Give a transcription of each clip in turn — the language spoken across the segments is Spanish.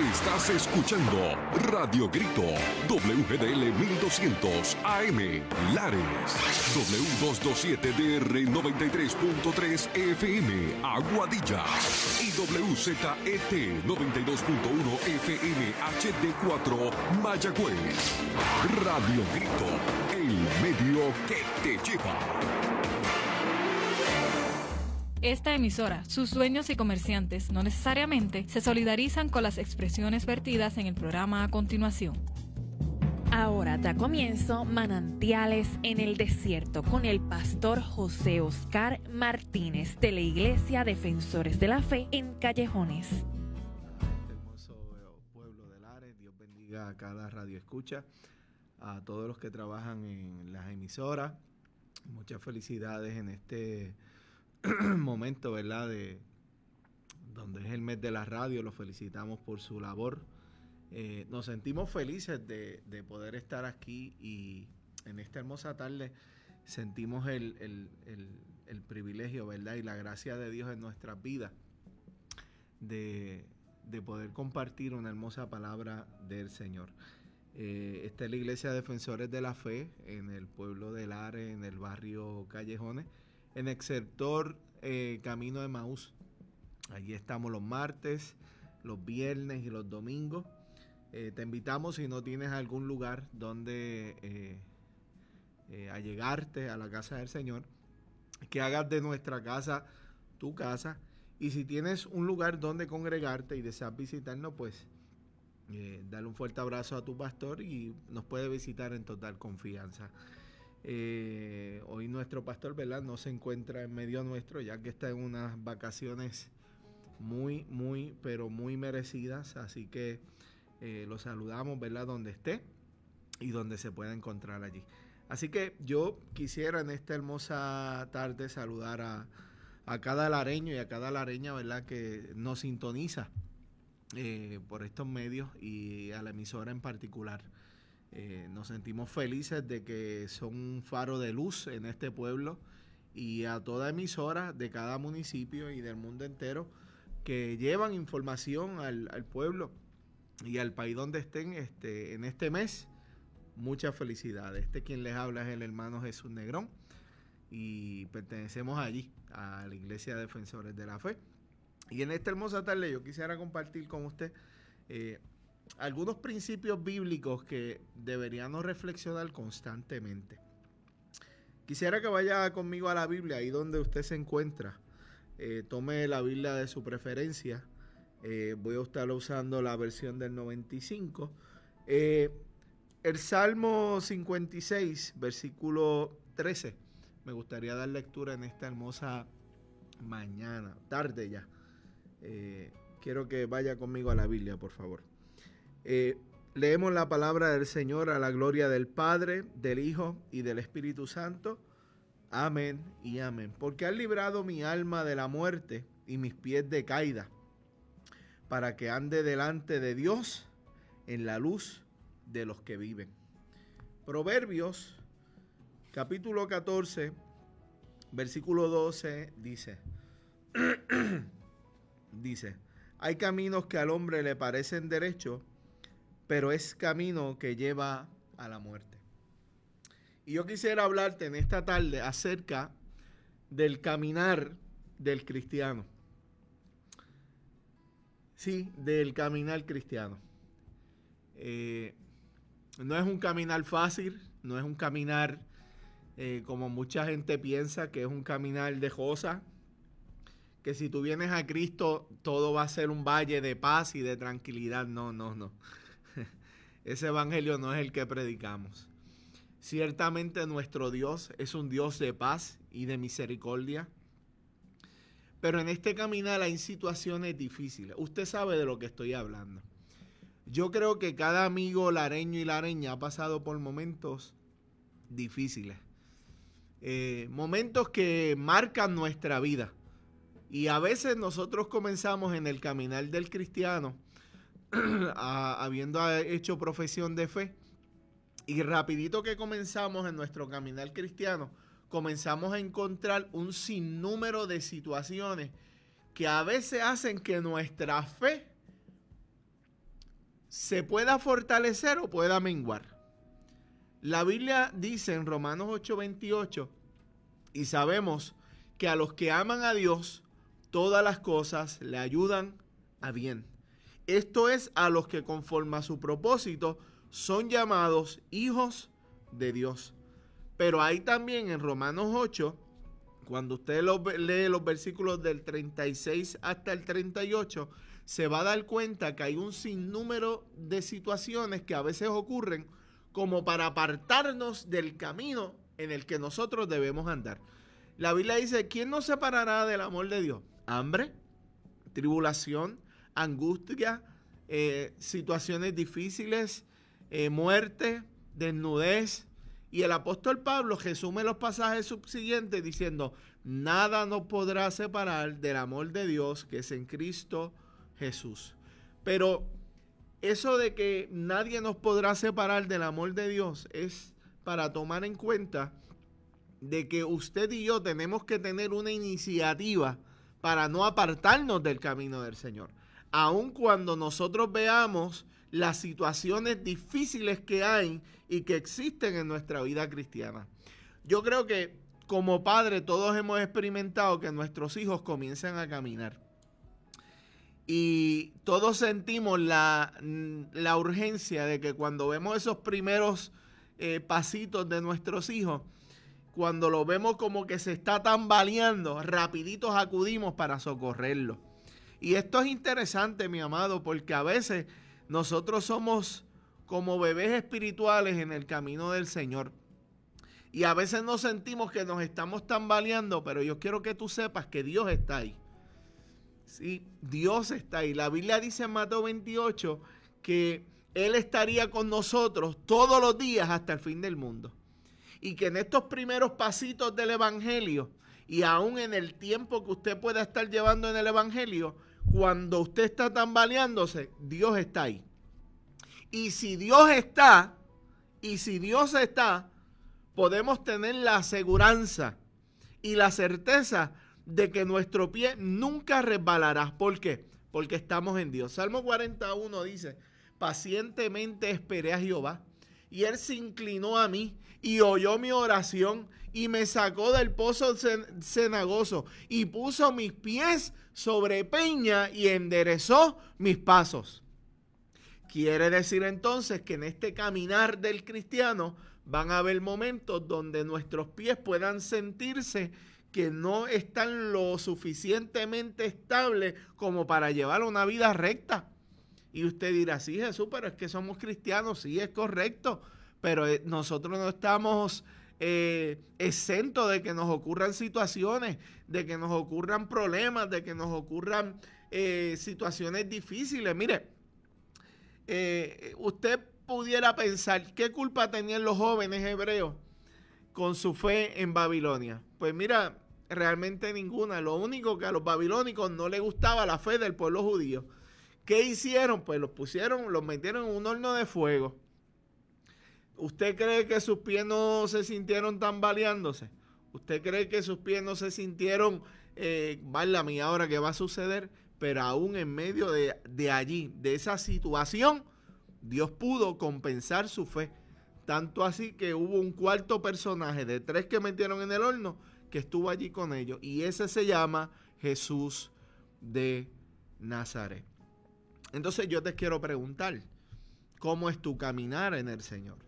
Estás escuchando Radio Grito, WGDL 1200 AM, Lares, W227DR 93.3 FM, Aguadilla, y WZET 92.1 FM HD4, Mayagüez. Radio Grito, el medio que te lleva. Esta emisora, sus dueños y comerciantes no necesariamente se solidarizan con las expresiones vertidas en el programa a continuación. Ahora da comienzo Manantiales en el Desierto con el pastor José Oscar Martínez de la Iglesia Defensores de la Fe en Callejones. Hermoso pueblo de Lares, Dios bendiga a cada radio escucha, a todos los que trabajan en las emisoras. Muchas felicidades en este momento, ¿verdad? Donde es el mes de la radio, los felicitamos por su labor. Nos sentimos felices de poder estar aquí y en esta hermosa tarde sentimos el privilegio, ¿verdad? Y la gracia de Dios en nuestras vidas de poder compartir una hermosa palabra del Señor. Esta es la Iglesia Defensores de la Fe en el pueblo de Lares, en el barrio Callejones, en el sector Camino de Maús. Allí estamos los martes, los viernes y los domingos. Te invitamos, si no tienes algún lugar donde allegarte a la casa del Señor, que hagas de nuestra casa tu casa. Y si tienes un lugar donde congregarte y deseas visitarnos, pues dale un fuerte abrazo a tu pastor y nos puede visitar en total confianza. Hoy nuestro pastor, ¿verdad?, no se encuentra en medio nuestro, ya que está en unas vacaciones pero muy merecidas, así que lo saludamos, ¿verdad?, donde esté y donde se pueda encontrar allí. Así que yo quisiera en esta hermosa tarde saludar a cada lareño y a cada lareña, ¿verdad?, que nos sintoniza por estos medios y a la emisora en particular. Nos sentimos felices de que son un faro de luz en este pueblo y a toda emisora de cada municipio y del mundo entero que llevan información al pueblo y al país donde estén en este mes. Muchas felicidades. Quien les habla es el hermano Jesús Negrón y pertenecemos allí a la Iglesia Defensores de la Fe. Y en esta hermosa tarde yo quisiera compartir con usted algunos principios bíblicos que deberíamos reflexionar constantemente. Quisiera que vaya conmigo a la Biblia, ahí donde usted se encuentra. Tome la Biblia de su preferencia. Voy a estar usando la versión del 95. El Salmo 56, versículo 13. Me gustaría dar lectura en esta hermosa tarde ya. Quiero que vaya conmigo a la Biblia, por favor. Leemos la palabra del Señor a la gloria del Padre, del Hijo y del Espíritu Santo. Amén y amén. Porque has librado mi alma de la muerte y mis pies de caída, para que ande delante de Dios en la luz de los que viven. Proverbios, capítulo 14, versículo 12, dice, hay caminos que al hombre le parecen derechos, pero es camino que lleva a la muerte. Y yo quisiera hablarte en esta tarde acerca del caminar del cristiano. Sí, del caminar cristiano. No es un caminar fácil, no es un caminar como mucha gente piensa, que es un caminar de josa, que si tú vienes a Cristo todo va a ser un valle de paz y de tranquilidad. No. Ese evangelio no es el que predicamos. Ciertamente nuestro Dios es un Dios de paz y de misericordia, pero en este caminar hay situaciones difíciles. Usted sabe de lo que estoy hablando. Yo creo que cada amigo lareño y lareña ha pasado por momentos difíciles, momentos que marcan nuestra vida. Y a veces nosotros comenzamos en el caminar del cristiano habiendo hecho profesión de fe, y rapidito que comenzamos en nuestro caminar cristiano, comenzamos a encontrar un sinnúmero de situaciones que a veces hacen que nuestra fe se pueda fortalecer o pueda menguar. La Biblia dice en Romanos 8:28, y sabemos que a los que aman a Dios, todas las cosas le ayudan a bien. Esto es, a los que conforme a su propósito son llamados hijos de Dios. Pero hay también en Romanos 8, cuando usted lee los versículos del 36 hasta el 38, se va a dar cuenta que hay un sinnúmero de situaciones que a veces ocurren como para apartarnos del camino en el que nosotros debemos andar. La Biblia dice, ¿quién nos separará del amor de Dios? Hambre, tribulación, angustia, situaciones difíciles, muerte, desnudez. Y el apóstol Pablo resume los pasajes subsiguientes diciendo, nada nos podrá separar del amor de Dios que es en Cristo Jesús. Pero eso de que nadie nos podrá separar del amor de Dios es para tomar en cuenta de que usted y yo tenemos que tener una iniciativa para no apartarnos del camino del Señor. Aun cuando nosotros veamos las situaciones difíciles que hay y que existen en nuestra vida cristiana. Yo creo que como padres todos hemos experimentado que nuestros hijos comienzan a caminar. Y todos sentimos la urgencia de que cuando vemos esos primeros pasitos de nuestros hijos, cuando lo vemos como que se está tambaleando, rapiditos acudimos para socorrerlo. Y esto es interesante, mi amado, porque a veces nosotros somos como bebés espirituales en el camino del Señor. Y a veces nos sentimos que nos estamos tambaleando, pero yo quiero que tú sepas que Dios está ahí. Sí, Dios está ahí. La Biblia dice en Mateo 28 que Él estaría con nosotros todos los días hasta el fin del mundo. Y que en estos primeros pasitos del Evangelio y aún en el tiempo que usted pueda estar llevando en el Evangelio, cuando usted está tambaleándose, Dios está ahí. Y si Dios está, podemos tener la aseguranza y la certeza de que nuestro pie nunca resbalará. ¿Por qué? Porque estamos en Dios. Salmo 41 dice, pacientemente esperé a Jehová, y Él se inclinó a mí, y oyó mi oración, y me sacó del pozo cenagoso, y puso mis pies sobre peña, y enderezó mis pasos. Quiere decir entonces que en este caminar del cristiano van a haber momentos donde nuestros pies puedan sentirse que no están lo suficientemente estables como para llevar una vida recta. Y usted dirá, sí, Jesús, pero es que somos cristianos. Sí, es correcto, pero nosotros no estamos exentos de que nos ocurran situaciones, de que nos ocurran problemas, de que nos ocurran situaciones difíciles. Mire, usted pudiera pensar, ¿qué culpa tenían los jóvenes hebreos con su fe en Babilonia? Pues mira, realmente ninguna. Lo único que a los babilónicos no les gustaba la fe del pueblo judío. ¿Qué hicieron? Pues los metieron en un horno de fuego. ¿Usted cree que sus pies no se sintieron tambaleándose? ¿Usted cree que sus pies no se sintieron, válame, ahora qué va a suceder? Pero aún en medio de allí, de esa situación, Dios pudo compensar su fe. Tanto así que hubo un cuarto personaje de 3 que metieron en el horno que estuvo allí con ellos. Y ese se llama Jesús de Nazaret. Entonces yo te quiero preguntar, ¿cómo es tu caminar en el Señor?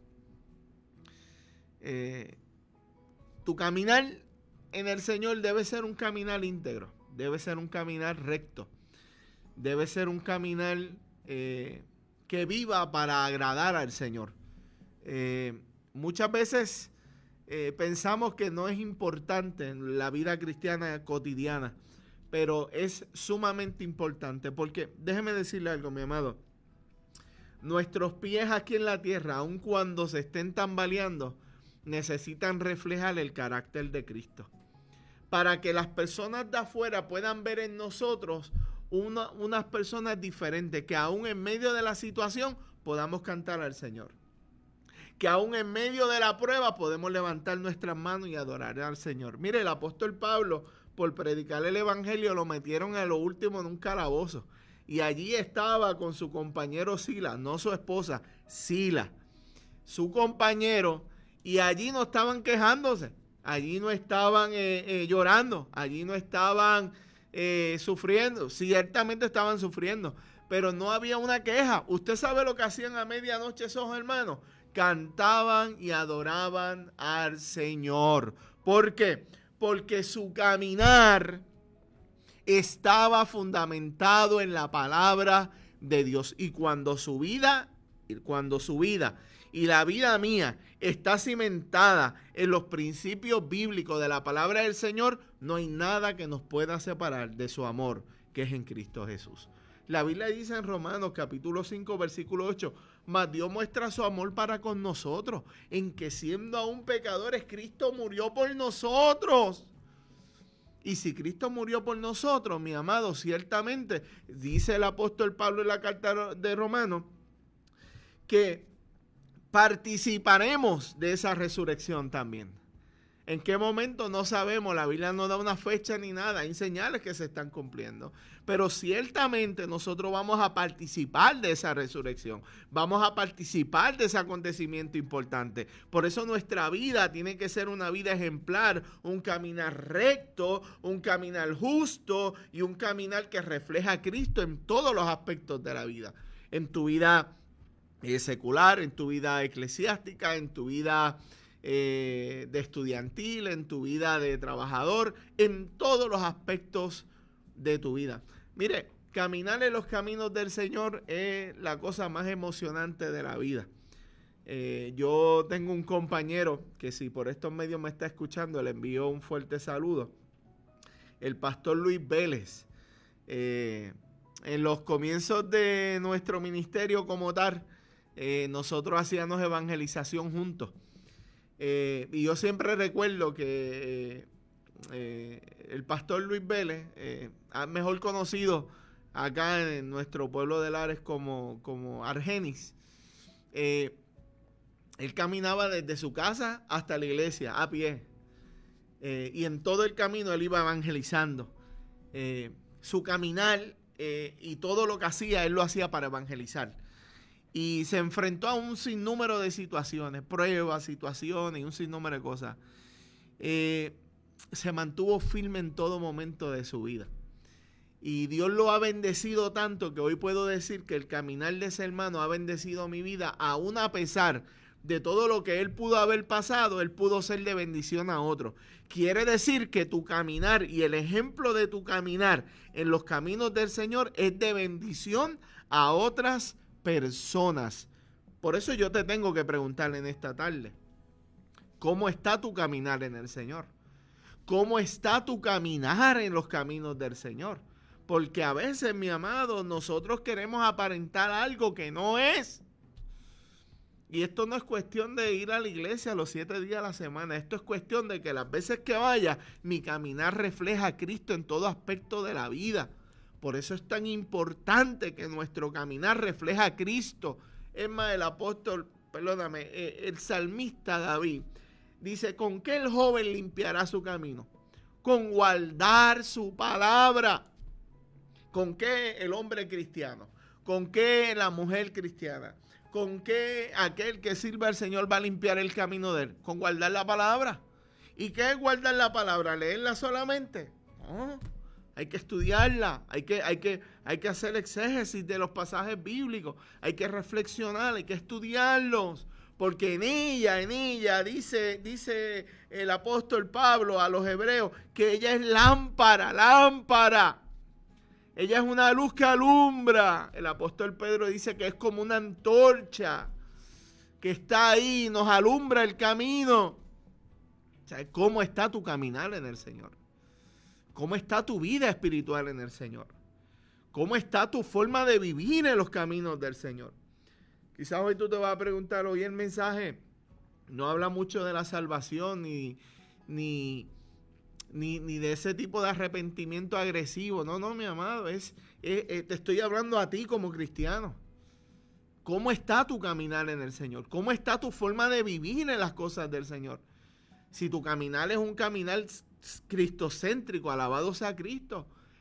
Tu caminar en el Señor debe ser un caminar íntegro, debe ser un caminar recto, debe ser un caminar que viva para agradar al Señor. Muchas veces pensamos que no es importante en la vida cristiana cotidiana, pero es sumamente importante porque, déjeme decirle algo, mi amado, nuestros pies aquí en la tierra, aun cuando se estén tambaleando, necesitan reflejar el carácter de Cristo, para que las personas de afuera puedan ver en nosotros unas personas diferentes, que aún en medio de la situación podamos cantar al Señor, que aún en medio de la prueba podemos levantar nuestras manos y adorar al Señor. Mire, el apóstol Pablo, por predicar el evangelio, lo metieron a lo último en un calabozo, y allí estaba con su compañero Sila, no su esposa, Sila, su compañero, y allí no estaban quejándose, allí no estaban llorando, allí no estaban sufriendo, ciertamente estaban sufriendo, pero no había una queja. ¿Usted sabe lo que hacían a medianoche esos hermanos? Cantaban y adoraban al Señor. ¿Por qué? Porque su caminar estaba fundamentado en la palabra de Dios. Y cuando su vida y la vida mía está cimentada en los principios bíblicos de la palabra del Señor, no hay nada que nos pueda separar de su amor, que es en Cristo Jesús. La Biblia dice en Romanos capítulo 5 versículo 8, mas Dios muestra su amor para con nosotros, en que siendo aún pecadores, Cristo murió por nosotros. Y si Cristo murió por nosotros, mi amado, ciertamente, dice el apóstol Pablo en la carta de Romanos, que participaremos de esa resurrección también. ¿En qué momento? No sabemos, la Biblia no da una fecha ni nada, hay señales que se están cumpliendo. Pero ciertamente nosotros vamos a participar de esa resurrección, vamos a participar de ese acontecimiento importante. Por eso nuestra vida tiene que ser una vida ejemplar, un caminar recto, un caminar justo y un caminar que refleja a Cristo en todos los aspectos de la vida. En tu vida secular, en tu vida eclesiástica, en tu vida de estudiantil, en tu vida de trabajador, en todos los aspectos de tu vida. Mire, caminar en los caminos del Señor es la cosa más emocionante de la vida. Yo tengo un compañero que, si por estos medios me está escuchando, le envío un fuerte saludo, el pastor Luis Vélez. En los comienzos de nuestro ministerio como tal, nosotros hacíamos evangelización juntos. Y yo siempre recuerdo que el pastor Luis Vélez, mejor conocido acá en nuestro pueblo de Lares como Argenis, él caminaba desde su casa hasta la iglesia a pie, y en todo el camino él iba evangelizando. Su caminar y todo lo que hacía, él lo hacía para evangelizar. Y se enfrentó a un sinnúmero de situaciones, pruebas, situaciones y un sinnúmero de cosas. Se mantuvo firme en todo momento de su vida. Y Dios lo ha bendecido tanto que hoy puedo decir que el caminar de ese hermano ha bendecido mi vida, aún a pesar de todo lo que él pudo haber pasado, él pudo ser de bendición a otros. Quiere decir que tu caminar y el ejemplo de tu caminar en los caminos del Señor es de bendición a otras personas. Por eso yo te tengo que preguntar en esta tarde, ¿cómo está tu caminar en el Señor? ¿Cómo está tu caminar en los caminos del Señor? Porque a veces, mi amado, nosotros queremos aparentar algo que no es. Y esto no es cuestión de ir a la iglesia los 7 días a la semana. Esto es cuestión de que las veces que vaya, mi caminar refleja a Cristo en todo aspecto de la vida. Por eso es tan importante que nuestro caminar refleja a Cristo. Es más, el salmista David dice, ¿con qué el joven limpiará su camino? Con guardar su palabra. ¿Con qué el hombre cristiano? ¿Con qué la mujer cristiana? ¿Con qué aquel que sirve al Señor va a limpiar el camino de él? Con guardar la palabra. ¿Y qué es guardar la palabra? ¿Leerla solamente? No. Hay que estudiarla, hay que hacer exégesis de los pasajes bíblicos, hay que reflexionar, hay que estudiarlos, porque en ella dice el apóstol Pablo a los hebreos que ella es lámpara. Ella es una luz que alumbra. El apóstol Pedro dice que es como una antorcha que está ahí, nos alumbra el camino. O sea, ¿cómo está tu caminar en el Señor? ¿Cómo está tu vida espiritual en el Señor? ¿Cómo está tu forma de vivir en los caminos del Señor? Quizás hoy tú te vas a preguntar, hoy el mensaje no habla mucho de la salvación ni de ese tipo de arrepentimiento agresivo. No, mi amado, te estoy hablando a ti como cristiano. ¿Cómo está tu caminar en el Señor? ¿Cómo está tu forma de vivir en las cosas del Señor? Si tu caminar es un caminar cristocéntrico, alabado sea Cristo,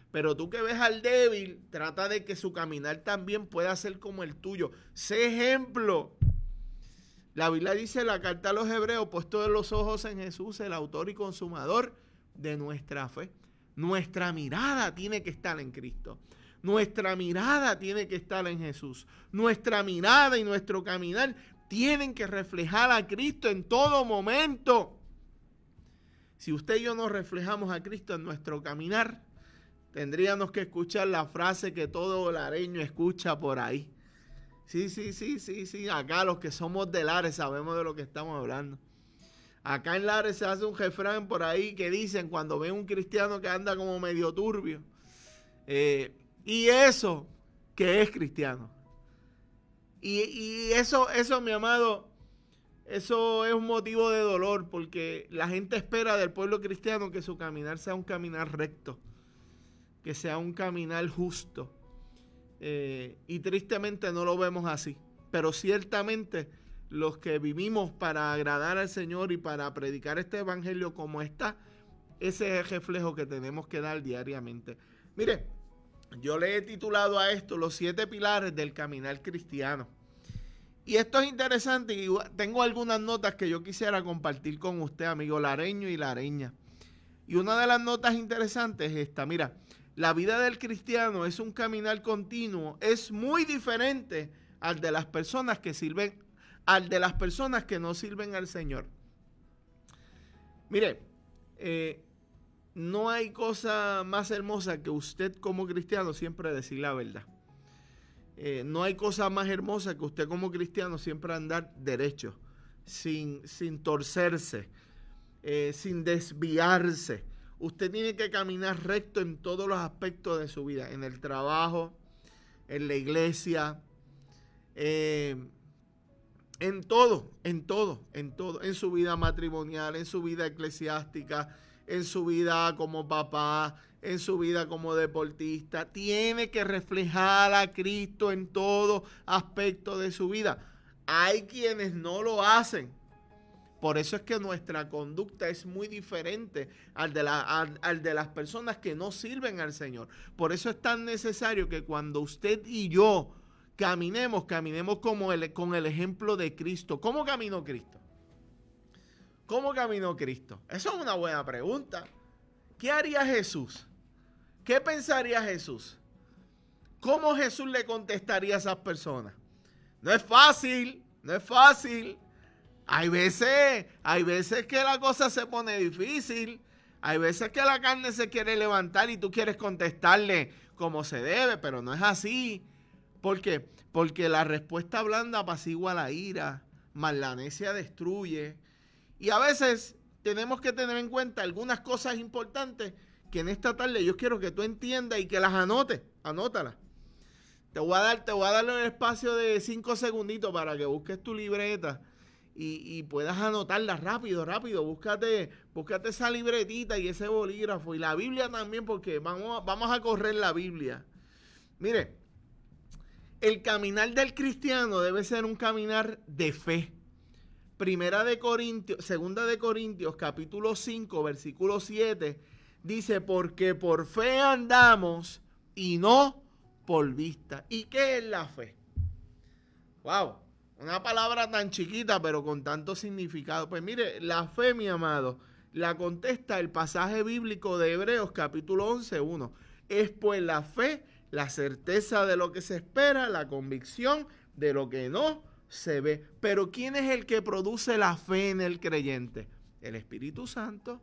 Pero tú que ves al débil, trata de que su caminar también pueda ser como el tuyo. Sé ejemplo. La Biblia dice en la carta a los Hebreos, puesto los ojos en Jesús, el autor y consumador de nuestra fe. Nuestra mirada tiene que estar en Cristo. Nuestra mirada tiene que estar en Jesús. Nuestra mirada y nuestro caminar tienen que reflejar a Cristo en todo momento. Si usted y yo no reflejamos a Cristo en nuestro caminar, tendríamos que escuchar la frase que todo lareño escucha por ahí. Sí. Acá los que somos de Lares sabemos de lo que estamos hablando. Acá en Lares se hace un refrán por ahí que dicen cuando ven un cristiano que anda como medio turbio. Y eso que es cristiano. Y eso, mi amado, eso es un motivo de dolor porque la gente espera del pueblo cristiano que su caminar sea un caminar recto, que sea un caminar justo. Y tristemente no lo vemos así. Pero ciertamente los que vivimos para agradar al Señor y para predicar este evangelio como está, ese es el reflejo que tenemos que dar diariamente. Mire, yo le he titulado a esto los 7 pilares del caminar cristiano. Y esto es interesante y tengo algunas notas que yo quisiera compartir con usted, amigo lareño y lareña. Y una de las notas interesantes es esta. Mira, la vida del cristiano es un caminar continuo. Es muy diferente al de las personas que sirven, al de las personas que no sirven al Señor. Mire, no hay cosa más hermosa que usted como cristiano siempre decir la verdad. No hay cosa más hermosa que usted como cristiano siempre andar derecho, sin torcerse, sin desviarse. Usted tiene que caminar recto en todos los aspectos de su vida, en el trabajo, en la iglesia, en todo, en su vida matrimonial, en su vida eclesiástica, en su vida como papá, en su vida como deportista. Tiene que reflejar a Cristo en todo aspecto de su vida. Hay quienes no lo hacen. Por eso es que nuestra conducta es muy diferente al de las personas que no sirven al Señor. Por eso es tan necesario que cuando usted y yo caminemos con el ejemplo de Cristo. ¿Cómo caminó Cristo? ¿Cómo caminó Cristo? Eso es una buena pregunta. ¿Qué haría Jesús? ¿Qué pensaría Jesús? ¿Cómo Jesús le contestaría a esas personas? No es fácil. Hay veces que la cosa se pone difícil. Hay veces que la carne se quiere levantar y tú quieres contestarle como se debe, pero no es así. ¿Por qué? Porque la respuesta blanda apacigua la ira, mas la necia destruye. Y a veces tenemos que tener en cuenta algunas cosas importantes que en esta tarde yo quiero que tú entiendas y que las anotes. Anótalas. Te voy a dar el espacio de 5 segunditos para que busques tu libreta y puedas anotarlas rápido. Búscate esa libretita y ese bolígrafo y la Biblia también, porque vamos a correr la Biblia. Mire, el caminar del cristiano debe ser un caminar de fe. Segunda de Corintios, capítulo 5, versículo 7, dice, porque por fe andamos y no por vista. ¿Y qué es la fe? ¡Wow! Una palabra tan chiquita, pero con tanto significado. Pues mire, la fe, mi amado, la contesta el pasaje bíblico de Hebreos, capítulo 11, 1. Es pues la fe, la certeza de lo que se espera, la convicción de lo que no se ve. Pero ¿quién es el que produce la fe en el creyente? El Espíritu Santo.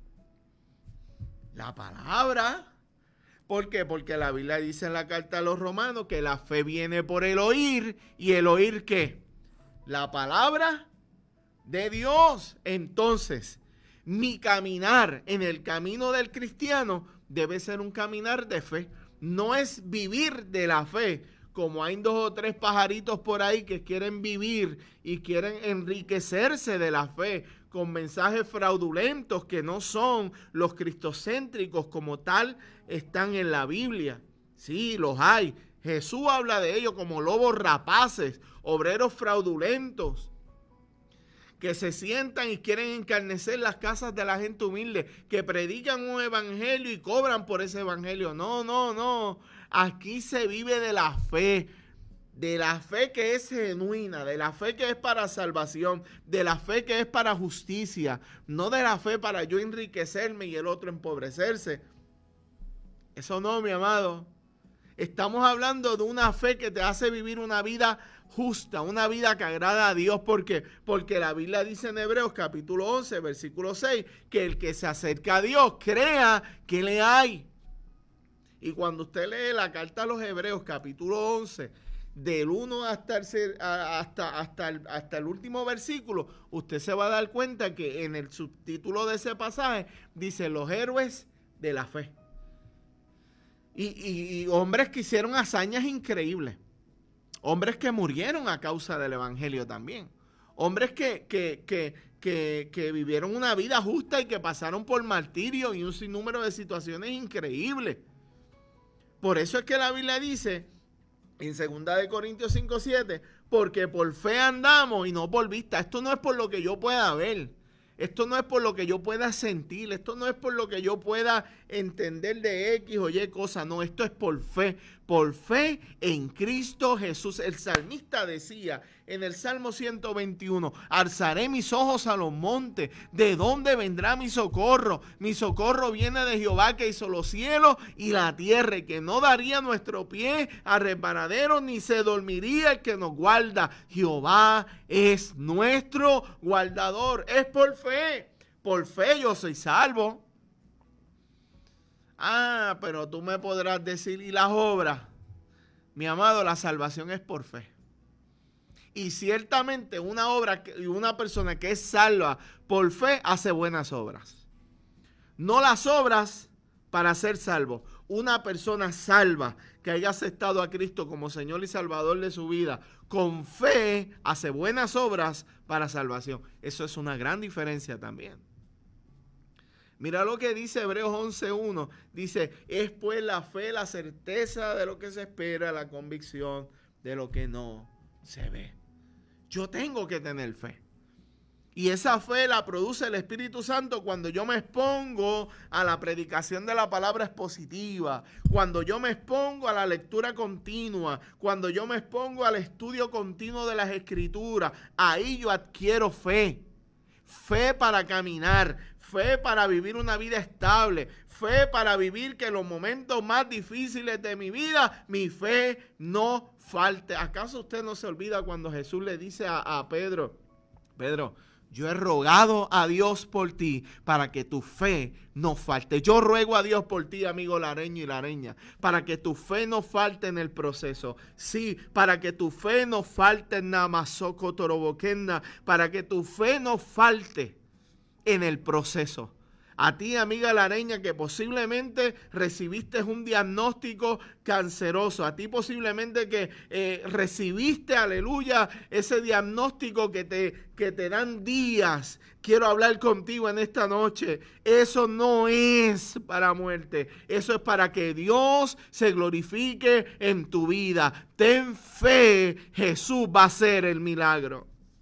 La palabra. ¿Por qué? Porque la Biblia dice en la carta a los Romanos que la fe viene por el oír. ¿Y el oír qué? La palabra de Dios. Entonces, mi caminar en el camino del cristiano debe ser un caminar de fe. No es vivir de la fe, como hay 2 o 3 pajaritos por ahí que quieren vivir y quieren enriquecerse de la fe con mensajes fraudulentos que no son los cristocéntricos como tal están en la Biblia. Sí, los hay. Jesús habla de ellos como lobos rapaces, obreros fraudulentos, que se sientan y quieren encarnecer las casas de la gente humilde, que predican un evangelio y cobran por ese evangelio. No. Aquí se vive de la fe que es genuina, de la fe que es para salvación, de la fe que es para justicia, no de la fe para yo enriquecerme y el otro empobrecerse. Eso no, mi amado. Estamos hablando de una fe que te hace vivir una vida justa, una vida que agrada a Dios. ¿Por qué? Porque la Biblia dice en Hebreos capítulo 11, versículo 6, que el que se acerca a Dios crea que le hay. Y cuando usted lee la carta a los Hebreos capítulo 11, del 1 hasta el último versículo, usted se va a dar cuenta que en el subtítulo de ese pasaje dice los héroes de la fe. Y hombres que hicieron hazañas increíbles. Hombres que murieron a causa del evangelio también. Hombres que vivieron una vida justa y que pasaron por martirio y un sinnúmero de situaciones increíbles. Por eso es que la Biblia dice en 2 Corintios 5:7, porque por fe andamos y no por vista. Esto no es por lo que yo pueda ver. Esto no es por lo que yo pueda sentir, esto no es por lo que yo pueda entender de X o Y cosa, no, esto es por fe en Cristo Jesús. El salmista decía en el Salmo 121, alzaré mis ojos a los montes, ¿de dónde vendrá mi socorro? Mi socorro viene de Jehová que hizo los cielos y la tierra, y que no daría nuestro pie a resbaladero, ni se dormiría el que nos guarda. Jehová es nuestro guardador, es por fe yo soy salvo. Pero tú me podrás decir, ¿y las obras? Mi amado, la salvación es por fe. Y ciertamente una persona que es salva por fe hace buenas obras. No las obras para ser salvo. Una persona salva que haya aceptado a Cristo como Señor y Salvador de su vida, con fe hace buenas obras para salvación. Eso es una gran diferencia también. Mira lo que dice Hebreos 11:1. Dice, es pues la fe, la certeza de lo que se espera, la convicción de lo que no se ve. Yo tengo que tener fe. Y esa fe la produce el Espíritu Santo cuando yo me expongo a la predicación de la palabra expositiva, cuando yo me expongo a la lectura continua, cuando yo me expongo al estudio continuo de las Escrituras. Ahí yo adquiero fe. Fe para caminar, fe para vivir una vida estable, fe para vivir que en los momentos más difíciles de mi vida, mi fe no falte. ¿Acaso usted no se olvida cuando Jesús le dice a Pedro, Pedro, yo he rogado a Dios por ti para que tu fe no falte? Yo ruego a Dios por ti, amigo lareño y lareña, para que tu fe no falte en el proceso. Sí, para que tu fe no falte en Namazoco Toroboquenda, para que tu fe no falte en el proceso. A ti, amiga lareña, que posiblemente recibiste un diagnóstico canceroso. A ti posiblemente que recibiste, aleluya, ese diagnóstico que te dan días. Quiero hablar contigo en esta noche. Eso no es para muerte. Eso es para que Dios se glorifique en tu vida. Ten fe, Jesús va a hacer el milagro.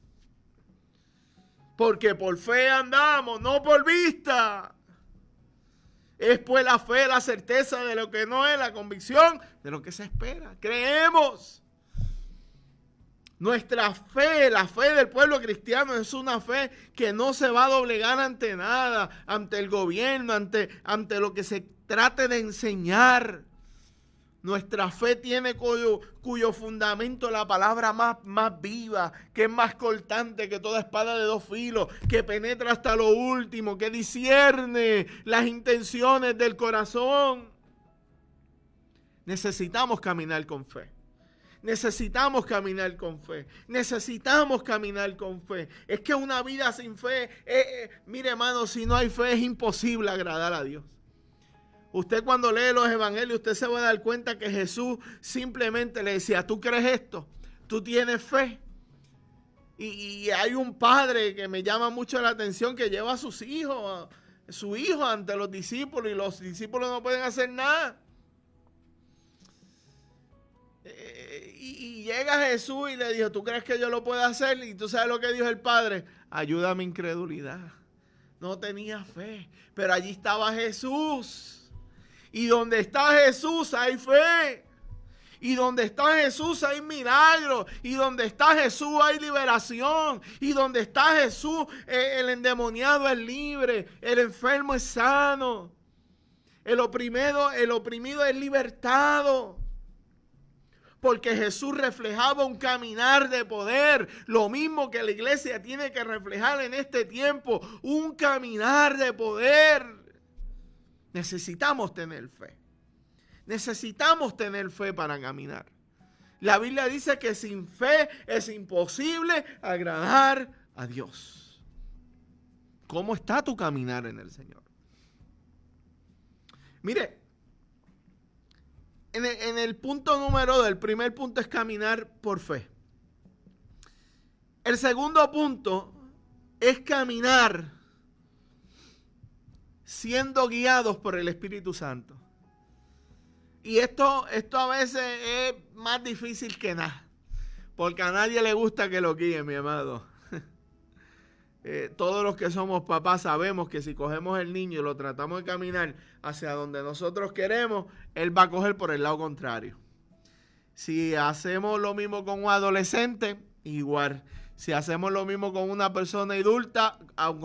Porque por fe andamos, no por vista. Es pues la fe, la certeza de lo que no es, la convicción de lo que se espera. Creemos. Nuestra fe, la fe del pueblo cristiano, es una fe que no se va a doblegar ante nada, ante el gobierno, ante lo que se trate de enseñar. Nuestra fe tiene cuyo fundamento la palabra más viva, que es más cortante que toda espada de dos filos, que penetra hasta lo último, que discierne las intenciones del corazón. Necesitamos caminar con fe. Necesitamos caminar con fe. Necesitamos caminar con fe. Es que una vida sin fe, mire hermano, si no hay fe es imposible agradar a Dios. Usted cuando lee los evangelios, usted se va a dar cuenta que Jesús simplemente le decía, ¿tú crees esto? ¿Tú tienes fe? Y hay un padre que me llama mucho la atención que lleva a su hijo ante los discípulos y los discípulos no pueden hacer nada. Y llega Jesús y le dijo, ¿tú crees que yo lo puedo hacer? Y tú sabes lo que dijo el padre, ayuda a mi incredulidad. No tenía fe, pero allí estaba Jesús. Y donde está Jesús hay fe. Y donde está Jesús hay milagros. Y donde está Jesús hay liberación. Y donde está Jesús, el endemoniado es libre. El enfermo es sano. El oprimido es libertado. Porque Jesús reflejaba un caminar de poder. Lo mismo que la iglesia tiene que reflejar en este tiempo. Un caminar de poder. Necesitamos tener fe. Necesitamos tener fe para caminar. La Biblia dice que sin fe es imposible agradar a Dios. ¿Cómo está tu caminar en el Señor? Mire, en el punto número 2, el primer punto es caminar por fe. El segundo punto es caminar siendo guiados por el Espíritu Santo. Y esto a veces es más difícil que nada, porque a nadie le gusta que lo guíen, mi amado. Todos los que somos papás sabemos que si cogemos el niño y lo tratamos de caminar hacia donde nosotros queremos, él va a coger por el lado contrario. Si hacemos lo mismo con un adolescente, igual. Si hacemos lo mismo con una persona adulta,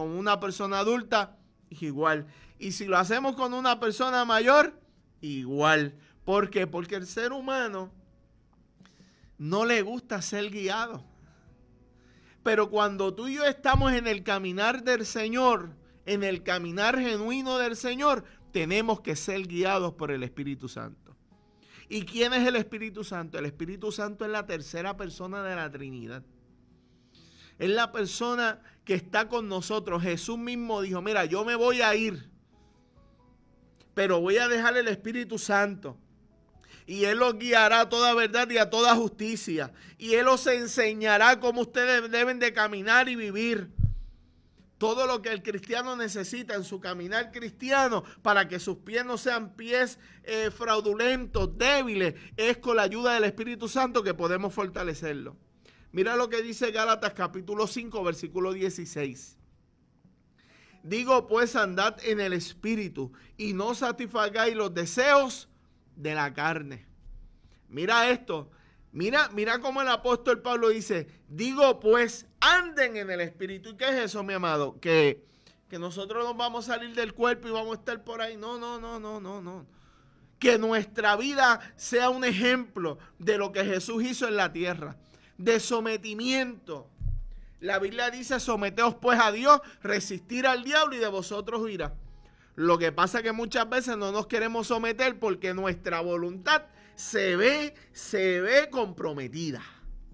igual. Y si lo hacemos con una persona mayor, igual. ¿Por qué? Porque el ser humano no le gusta ser guiado. Pero cuando tú y yo estamos en el caminar del Señor, en el caminar genuino del Señor, tenemos que ser guiados por el Espíritu Santo. ¿Y quién es el Espíritu Santo? El Espíritu Santo es la tercera persona de la Trinidad. Es la persona que está con nosotros. Jesús mismo dijo, mira, yo me voy a ir, pero voy a dejar el Espíritu Santo. Y Él los guiará a toda verdad y a toda justicia. Y Él os enseñará cómo ustedes deben de caminar y vivir. Todo lo que el cristiano necesita en su caminar cristiano para que sus pies no sean pies fraudulentos, débiles, es con la ayuda del Espíritu Santo que podemos fortalecerlo. Mira lo que dice Gálatas capítulo 5, versículo 16. Digo pues, andad en el Espíritu y no satisfagáis los deseos de la carne. Mira esto. Mira cómo el apóstol Pablo dice, digo pues, anden en el Espíritu. ¿Y qué es eso, mi amado? Que nosotros nos vamos a salir del cuerpo y vamos a estar por ahí. No. Que nuestra vida sea un ejemplo de lo que Jesús hizo en la tierra. De sometimiento. La Biblia dice, someteos pues a Dios, resistir al diablo y de vosotros huirá. Lo que pasa es que muchas veces no nos queremos someter porque nuestra voluntad se ve comprometida.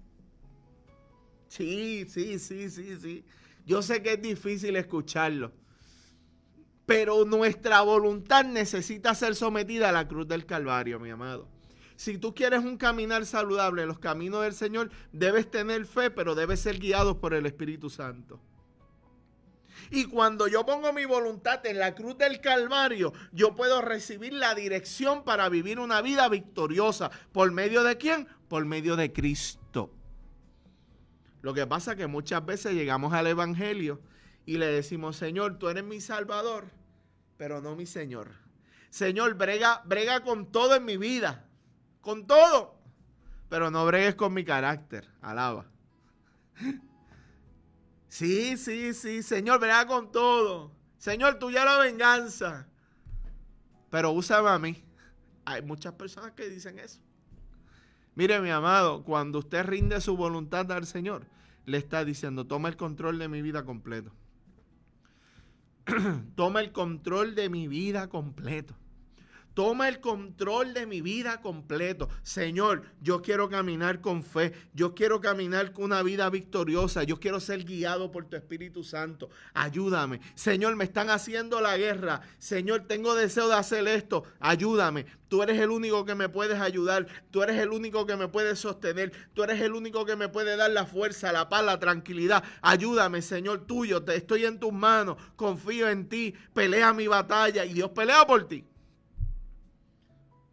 Sí. Yo sé que es difícil escucharlo, pero nuestra voluntad necesita ser sometida a la cruz del Calvario, mi amado. Si tú quieres un caminar saludable en los caminos del Señor, debes tener fe, pero debes ser guiado por el Espíritu Santo. Y cuando yo pongo mi voluntad en la cruz del Calvario, yo puedo recibir la dirección para vivir una vida victoriosa. ¿Por medio de quién? Por medio de Cristo. Lo que pasa es que muchas veces llegamos al Evangelio y le decimos, Señor, tú eres mi Salvador, pero no mi Señor. Señor, brega con todo en mi vida, con todo, pero no bregues con mi carácter. Alaba. Sí, Señor, brega con todo. Señor, tuya la venganza, pero úsame a mí. Hay muchas personas que dicen eso. Mire, mi amado, cuando usted rinde su voluntad al Señor, le está diciendo, toma el control de mi vida completo. Toma el control de mi vida completo. Toma el control de mi vida completo. Señor, yo quiero caminar con fe. Yo quiero caminar con una vida victoriosa. Yo quiero ser guiado por tu Espíritu Santo. Ayúdame. Señor, me están haciendo la guerra. Señor, tengo deseo de hacer esto. Ayúdame. Tú eres el único que me puedes ayudar. Tú eres el único que me puedes sostener. Tú eres el único que me puede dar la fuerza, la paz, la tranquilidad. Ayúdame, Señor, tuyo. Estoy en tus manos. Confío en ti. Pelea mi batalla y Dios pelea por ti.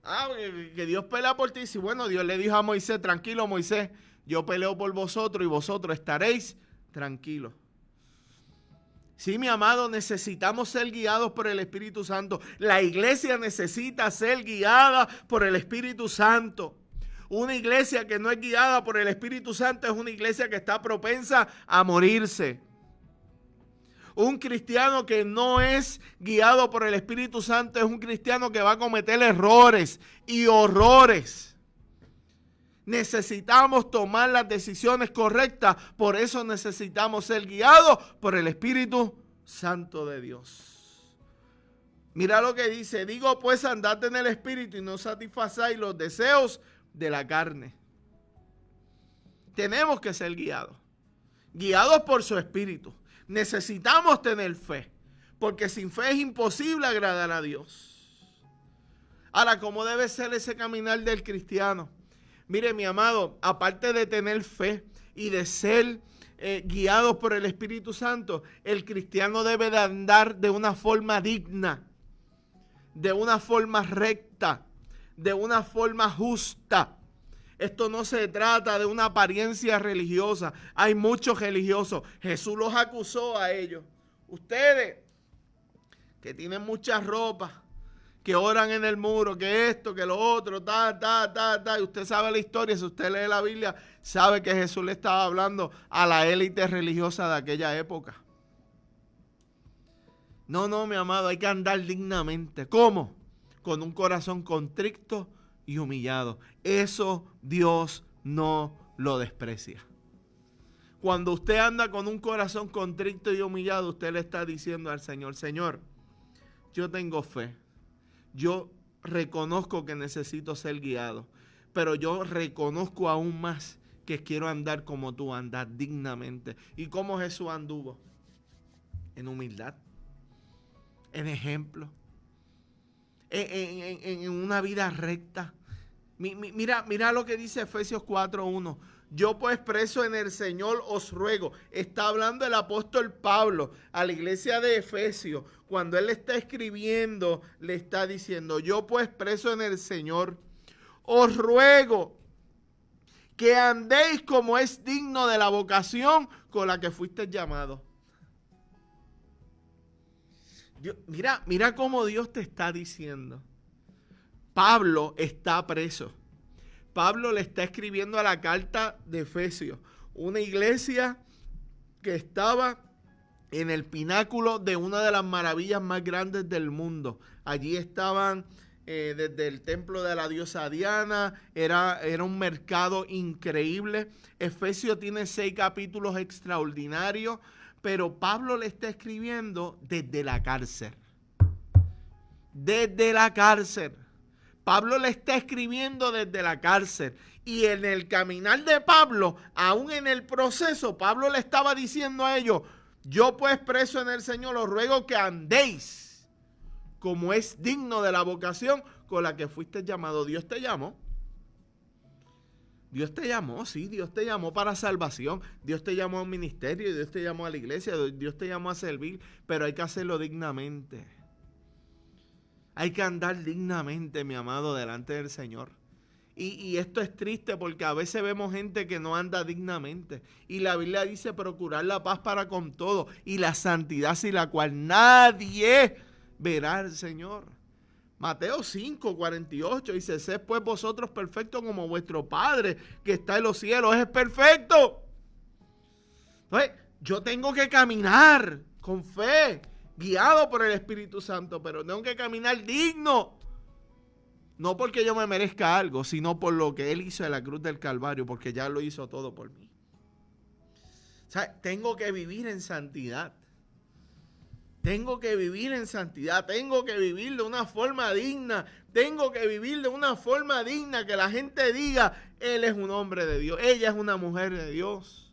Que Dios pelea por ti. Sí, bueno, Dios le dijo a Moisés, tranquilo Moisés, yo peleo por vosotros y vosotros estaréis tranquilos. Sí, mi amado, necesitamos ser guiados por el Espíritu Santo. La iglesia necesita ser guiada por el Espíritu Santo. Una iglesia que no es guiada por el Espíritu Santo es una iglesia que está propensa a morirse. Un cristiano que no es guiado por el Espíritu Santo es un cristiano que va a cometer errores y horrores. Necesitamos tomar las decisiones correctas, por eso necesitamos ser guiados por el Espíritu Santo de Dios. Mira lo que dice, digo pues andad en el Espíritu y no satisfazáis los deseos de la carne. Tenemos que ser guiados por su Espíritu. Necesitamos tener fe, porque sin fe es imposible agradar a Dios. Ahora, ¿cómo debe ser ese caminar del cristiano? Mire, mi amado, aparte de tener fe y de ser guiados por el Espíritu Santo, el cristiano debe de andar de una forma digna, de una forma recta, de una forma justa. Esto no se trata de una apariencia religiosa. Hay muchos religiosos. Jesús los acusó a ellos. Ustedes que tienen mucha ropa, que oran en el muro, que esto, que lo otro, y usted sabe la historia, si usted lee la Biblia, sabe que Jesús le estaba hablando a la élite religiosa de aquella época. No, mi amado, hay que andar dignamente. ¿Cómo? Con un corazón contrito y humillado. Eso Dios no lo desprecia. Cuando usted anda con un corazón contrito y humillado, usted le está diciendo al Señor, Señor, yo tengo fe. Yo reconozco que necesito ser guiado, pero yo reconozco aún más que quiero andar como tú andas, dignamente. ¿Y cómo Jesús anduvo? En humildad, en ejemplo, en una vida recta. Mira lo que dice Efesios 4:1. Yo pues preso en el Señor os ruego. Está hablando el apóstol Pablo a la iglesia de Efesios. Cuando él le está escribiendo, le está diciendo, yo pues preso en el Señor os ruego que andéis como es digno de la vocación con la que fuisteis llamados. Mira cómo Dios te está diciendo. Pablo está preso. Pablo le está escribiendo a la carta de Efesios, una iglesia que estaba en el pináculo de una de las maravillas más grandes del mundo. Allí estaban desde el templo de la diosa Diana, era un mercado increíble. Efesios tiene 6 capítulos extraordinarios, pero Pablo le está escribiendo desde la cárcel. Desde la cárcel. Pablo le está escribiendo desde la cárcel. Y en el caminar de Pablo, aún en el proceso, Pablo le estaba diciendo a ellos, yo pues preso en el Señor, os ruego que andéis como es digno de la vocación con la que fuiste llamado. Dios te llamó. Dios te llamó, sí, Dios te llamó para salvación. Dios te llamó a un ministerio, Dios te llamó a la iglesia, Dios te llamó a servir, pero hay que hacerlo dignamente. Hay que andar dignamente, mi amado, delante del Señor. Y esto es triste porque a veces vemos gente que no anda dignamente. Y la Biblia dice procurar la paz para con todo y la santidad sin la cual nadie verá al Señor. Mateo 5:48 dice, sed pues vosotros perfectos como vuestro Padre que está en los cielos es perfecto. Entonces, yo tengo que caminar con fe, guiado por el Espíritu Santo, pero tengo que caminar digno. No porque yo me merezca algo, sino por lo que Él hizo en la cruz del Calvario, porque ya lo hizo todo por mí. O sea, tengo que vivir en santidad. Tengo que vivir en santidad, tengo que vivir de una forma digna, tengo que vivir de una forma digna, que la gente diga, él es un hombre de Dios, ella es una mujer de Dios.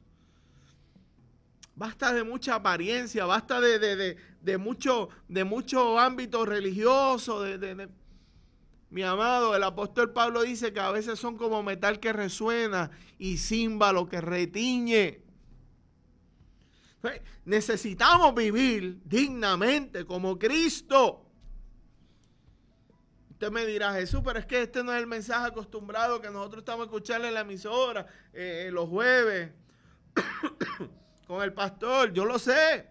Basta de mucha apariencia, basta de mucho ámbito religioso. Mi amado, el apóstol Pablo dice que a veces son como metal que resuena y címbalo que retiñe. Necesitamos vivir dignamente como Cristo. Usted me dirá, Jesús, pero es que este no es el mensaje acostumbrado que nosotros estamos escuchando en la emisora los jueves con el pastor. Yo lo sé.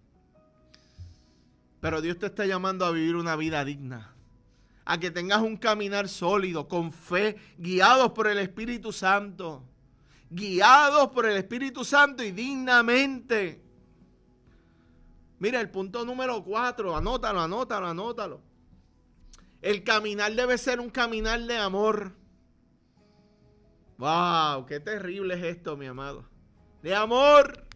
Pero Dios te está llamando a vivir una vida digna, a que tengas un caminar sólido, con fe, guiados por el Espíritu Santo. Guiados por el Espíritu Santo y dignamente. Mira, el punto número 4, anótalo. El caminar debe ser un caminar de amor. ¡Wow! ¡Qué terrible es esto, mi amado! ¡De amor!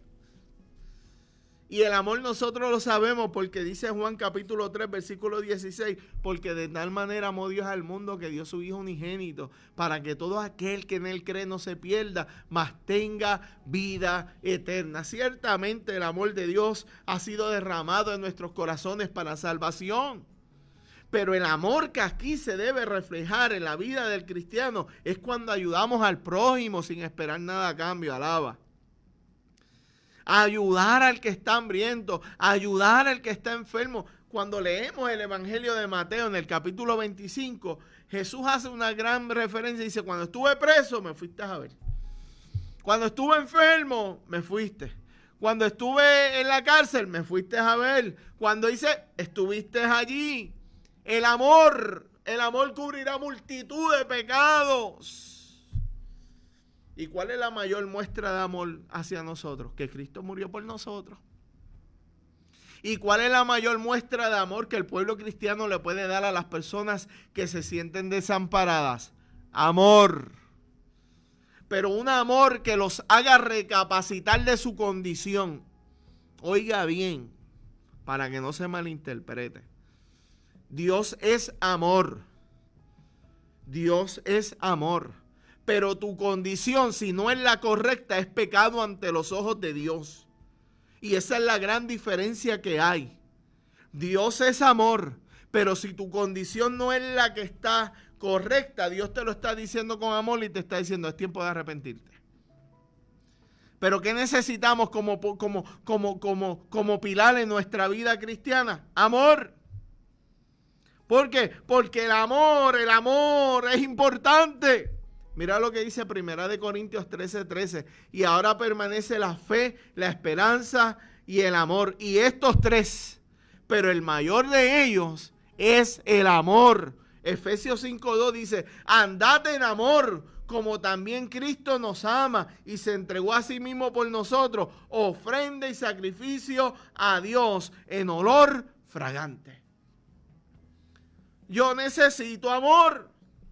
Y el amor nosotros lo sabemos porque dice Juan capítulo 3, versículo 16, porque de tal manera amó Dios al mundo que dio su Hijo unigénito, para que todo aquel que en Él cree no se pierda, mas tenga vida eterna. Ciertamente el amor de Dios ha sido derramado en nuestros corazones para salvación. Pero el amor que aquí se debe reflejar en la vida del cristiano es cuando ayudamos al prójimo sin esperar nada a cambio. Alaba. Ayudar al que está hambriento, ayudar al que está enfermo. Cuando leemos el Evangelio de Mateo en el capítulo 25, Jesús hace una gran referencia y dice, cuando estuve preso me fuiste a ver. Cuando estuve enfermo me fuiste. Cuando estuve en la cárcel me fuiste a ver. Cuando dice, estuviste allí. El amor cubrirá multitud de pecados. ¿Y cuál es la mayor muestra de amor hacia nosotros? Que Cristo murió por nosotros. ¿Y cuál es la mayor muestra de amor que el pueblo cristiano le puede dar a las personas que se sienten desamparadas? Amor. Pero un amor que los haga recapacitar de su condición. Oiga bien, para que no se malinterprete. Dios es amor. Dios es amor. Pero tu condición, si no es la correcta, es pecado ante los ojos de Dios. Y esa es la gran diferencia que hay. Dios es amor, pero si tu condición no es la que está correcta, Dios te lo está diciendo con amor y te está diciendo, es tiempo de arrepentirte. Pero ¿qué necesitamos como pilar en nuestra vida cristiana? Amor. ¿Por qué? Porque el amor es importante. Mira lo que dice 1 Corintios 13:13. Y ahora permanece la fe, la esperanza y el amor. Y estos tres, pero el mayor de ellos es el amor. Efesios 5:2 dice, andad en amor, como también Cristo nos ama y se entregó a sí mismo por nosotros, ofrenda y sacrificio a Dios en olor fragante. Yo necesito amor.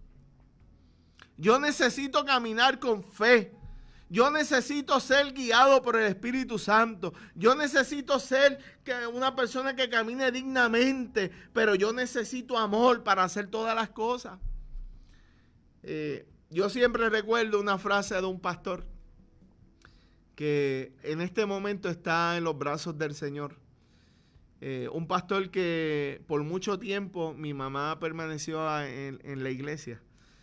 Yo necesito caminar con fe. Yo necesito ser guiado por el Espíritu Santo. Yo necesito ser una persona que camine dignamente. Pero yo necesito amor para hacer todas las cosas. Yo siempre recuerdo una frase de un pastor que en este momento está en los brazos del Señor. Un pastor que por mucho tiempo mi mamá permaneció en la iglesia.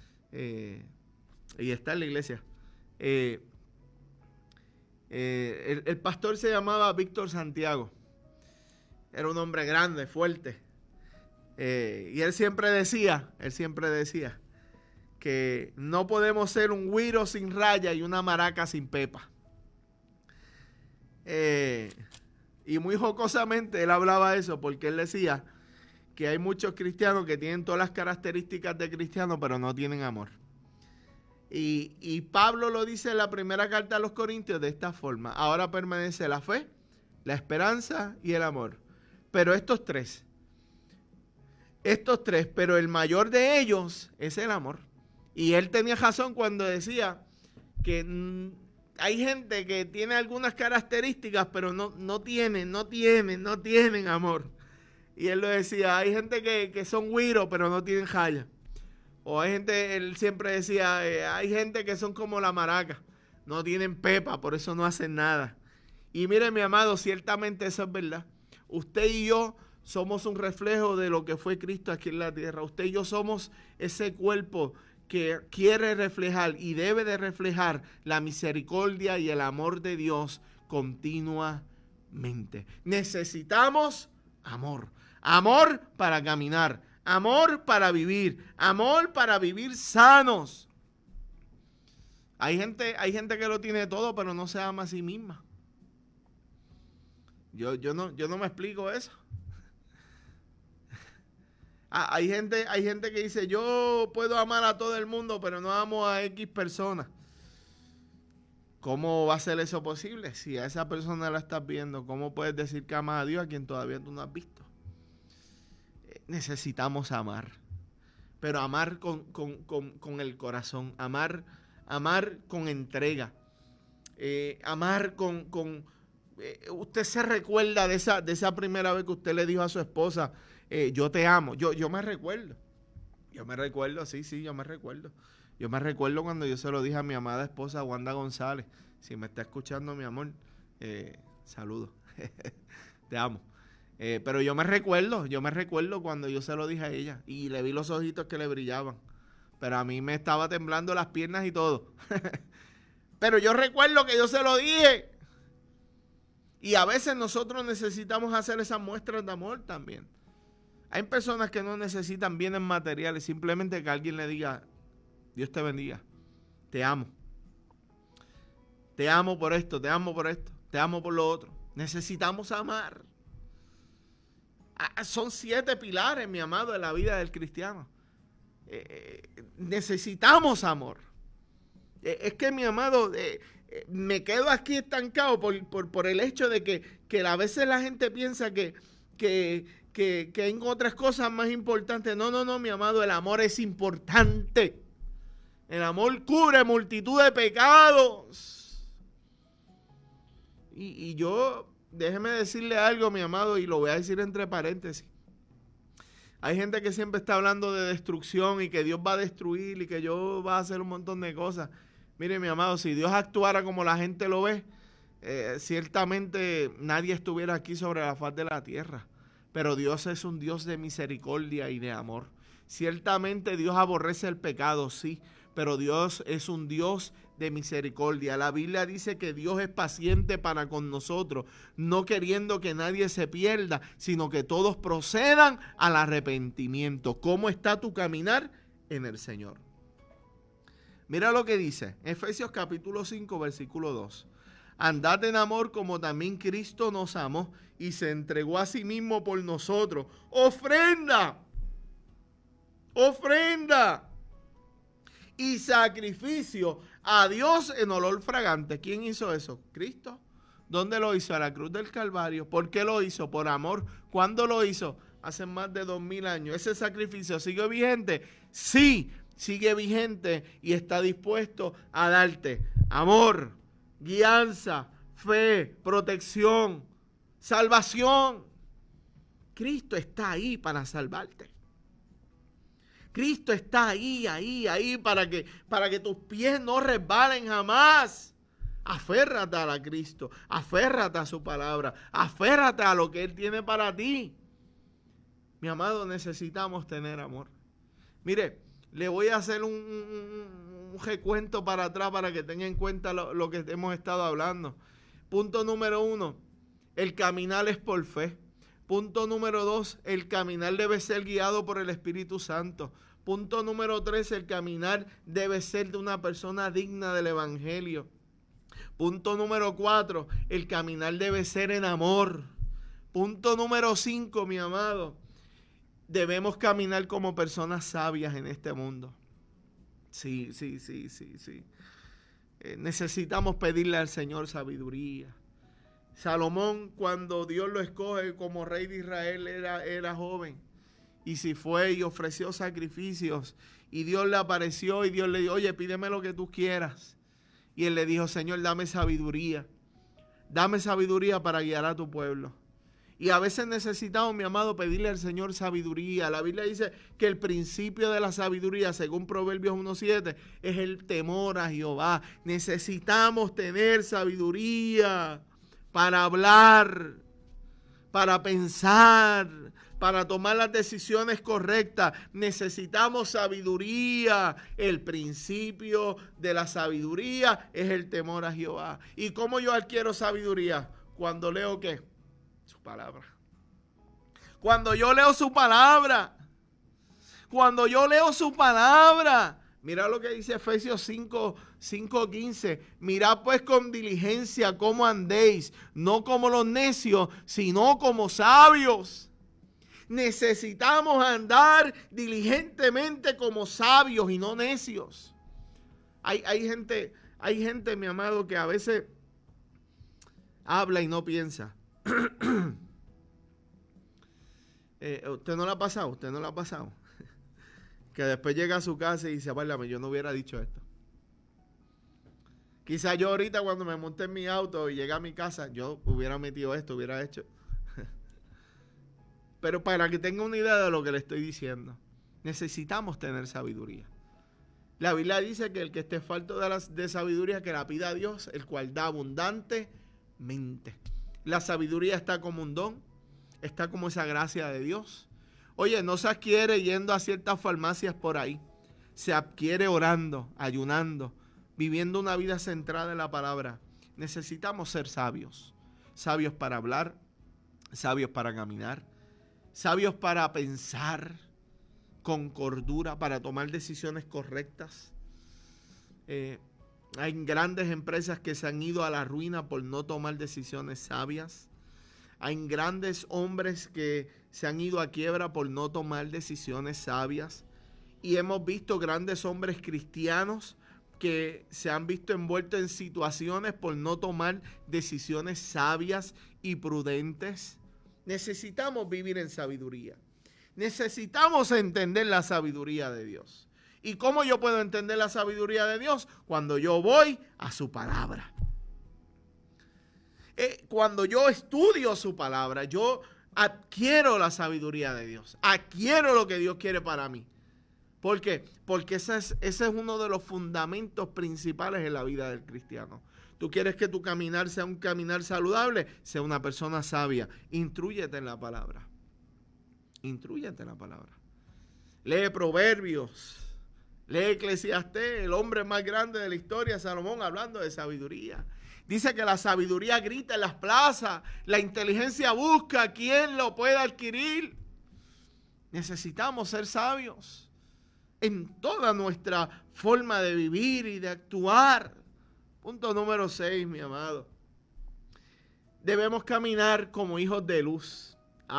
Y está en la iglesia. El pastor se llamaba Víctor Santiago. Era un hombre grande, fuerte. Y él siempre decía que no podemos ser un güiro sin raya y una maraca sin pepa. Y muy jocosamente él hablaba eso porque él decía que hay muchos cristianos que tienen todas las características de cristianos pero no tienen amor. Y Pablo lo dice en la primera carta a los Corintios de esta forma. Ahora permanece la fe, la esperanza y el amor. Pero estos tres, pero el mayor de ellos es el amor. Y él tenía razón cuando decía que hay gente que tiene algunas características, pero no tienen amor. Y él lo decía, hay gente que son güiros, pero no tienen jaya. O hay gente, él siempre decía, hay gente que son como la maraca, no tienen pepa, por eso no hacen nada. Y mire, mi amado, ciertamente eso es verdad. Usted y yo somos un reflejo de lo que fue Cristo aquí en la tierra. Usted y yo somos ese cuerpo que quiere reflejar y debe de reflejar la misericordia y el amor de Dios continuamente. Necesitamos amor. Amor para caminar. Amor para vivir sanos. Hay gente que lo tiene todo, pero no se ama a sí misma. Yo no me explico eso. Hay gente que dice, yo puedo amar a todo el mundo, pero no amo a X personas. ¿Cómo va a ser eso posible? Si a esa persona la estás viendo, ¿cómo puedes decir que amas a Dios a quien todavía tú no has visto? Necesitamos amar, pero amar con el corazón, amar con entrega, amar con usted se recuerda de esa primera vez que usted le dijo a su esposa, yo te amo. Yo me recuerdo, sí, yo me recuerdo. Yo me recuerdo cuando yo se lo dije a mi amada esposa Wanda González. Si me está escuchando, mi amor, saludos, te amo. Pero yo me recuerdo cuando yo se lo dije a ella y le vi los ojitos que le brillaban. Pero a mí me estaba temblando las piernas y todo. Pero yo recuerdo que yo se lo dije. Y a veces nosotros necesitamos hacer esas muestras de amor también. Hay personas que no necesitan bienes materiales, simplemente que alguien le diga, Dios te bendiga, te amo. Te amo por esto, te amo por esto, te amo por lo otro. Necesitamos amar. Son 7 pilares, mi amado, de la vida del cristiano. Necesitamos amor. Es que, mi amado, me quedo aquí estancado por el hecho de que a veces la gente piensa que hay otras cosas más importantes. No, mi amado, el amor es importante. El amor cubre multitud de pecados. Y yo, déjeme decirle algo, mi amado, y lo voy a decir entre paréntesis. Hay gente que siempre está hablando de destrucción y que Dios va a destruir y que Dios va a hacer un montón de cosas. Mire, mi amado, si Dios actuara como la gente lo ve, ciertamente nadie estuviera aquí sobre la faz de la tierra. Pero Dios es un Dios de misericordia y de amor. Ciertamente Dios aborrece el pecado, sí, pero Dios es un Dios de misericordia. La Biblia dice que Dios es paciente para con nosotros, no queriendo que nadie se pierda, sino que todos procedan al arrepentimiento. ¿Cómo está tu caminar en el Señor? Mira lo que dice, Efesios capítulo 5, versículo 2. Andad en amor como también Cristo nos amó y se entregó a sí mismo por nosotros. Ofrenda y sacrificio a Dios en olor fragante. ¿Quién hizo eso? Cristo. ¿Dónde lo hizo? A la cruz del Calvario. ¿Por qué lo hizo? Por amor. ¿Cuándo lo hizo? Hace más de 2000 años. ¿Ese sacrificio sigue vigente? Sí, sigue vigente y está dispuesto a darte amor, guianza, fe, protección, salvación. Cristo está ahí para salvarte. Cristo está ahí para que tus pies no resbalen jamás. Aférrate a Cristo, aférrate a su palabra, aférrate a lo que Él tiene para ti. Mi amado, necesitamos tener amor. Mire, le voy a hacer un recuento para atrás para que tenga en cuenta lo que hemos estado hablando. Punto número 1, el caminar es por fe. Punto número 2, el caminar debe ser guiado por el Espíritu Santo. Punto número 3, el caminar debe ser de una persona digna del Evangelio. Punto número 4, el caminar debe ser en amor. Punto número 5, mi amado, debemos caminar como personas sabias en este mundo. Sí. Necesitamos pedirle al Señor sabiduría. Salomón, cuando Dios lo escoge como rey de Israel, era joven. Y si fue y ofreció sacrificios, y Dios le apareció y Dios le dijo, oye, pídeme lo que tú quieras. Y él le dijo, Señor, dame sabiduría para guiar a tu pueblo. Y a veces necesitamos, mi amado, pedirle al Señor sabiduría. La Biblia dice que el principio de la sabiduría, según Proverbios 1:7, es el temor a Jehová. Necesitamos tener sabiduría para hablar, para pensar, para tomar las decisiones correctas. Necesitamos sabiduría. El principio de la sabiduría es el temor a Jehová. ¿Y cómo yo adquiero sabiduría? Cuando leo ¿qué? Su palabra. Cuando yo leo su palabra. cuando yo leo su palabra. Mira lo que dice Efesios 5:15. Mirad pues con diligencia cómo andéis, no como los necios, sino como sabios. Necesitamos andar diligentemente como sabios y no necios. Hay gente, mi amado, que a veces habla y no piensa. ¿Usted no lo ha pasado? Que después llega a su casa y dice, válgame, yo no hubiera dicho esto. Quizá yo ahorita cuando me monté en mi auto y llegué a mi casa, yo hubiera metido esto, hubiera hecho. Pero para que tenga una idea de lo que le estoy diciendo, necesitamos tener sabiduría. La Biblia dice que el que esté falto de sabiduría, que la pida a Dios, el cual da abundantemente. La sabiduría está como un don, está como esa gracia de Dios. Oye, no se adquiere yendo a ciertas farmacias por ahí. Se adquiere orando, ayunando, viviendo una vida centrada en la palabra. Necesitamos ser sabios. Sabios para hablar, sabios para caminar, sabios para pensar con cordura, para tomar decisiones correctas. Hay grandes empresas que se han ido a la ruina por no tomar decisiones sabias. Hay grandes hombres que se han ido a quiebra por no tomar decisiones sabias. Y hemos visto grandes hombres cristianos que se han visto envueltos en situaciones por no tomar decisiones sabias y prudentes. Necesitamos vivir en sabiduría. Necesitamos entender la sabiduría de Dios. ¿Y cómo yo puedo entender la sabiduría de Dios? Cuando yo voy a su palabra. Cuando yo estudio su palabra, yo adquiero la sabiduría de Dios. Adquiero lo que Dios quiere para mí. ¿Por qué? Porque ese es uno de los fundamentos principales en la vida del cristiano. ¿Tú quieres que tu caminar sea un caminar saludable? Sea una persona sabia. Intrúyete en la palabra. Intrúyete en la palabra. Lee Proverbios. Lee Eclesiastés, el hombre más grande de la historia, Salomón, hablando de sabiduría. Dice que la sabiduría grita en las plazas, la inteligencia busca a quien lo pueda adquirir. Necesitamos ser sabios en toda nuestra forma de vivir y de actuar. Punto número 6, mi amado. Debemos caminar como hijos de luz.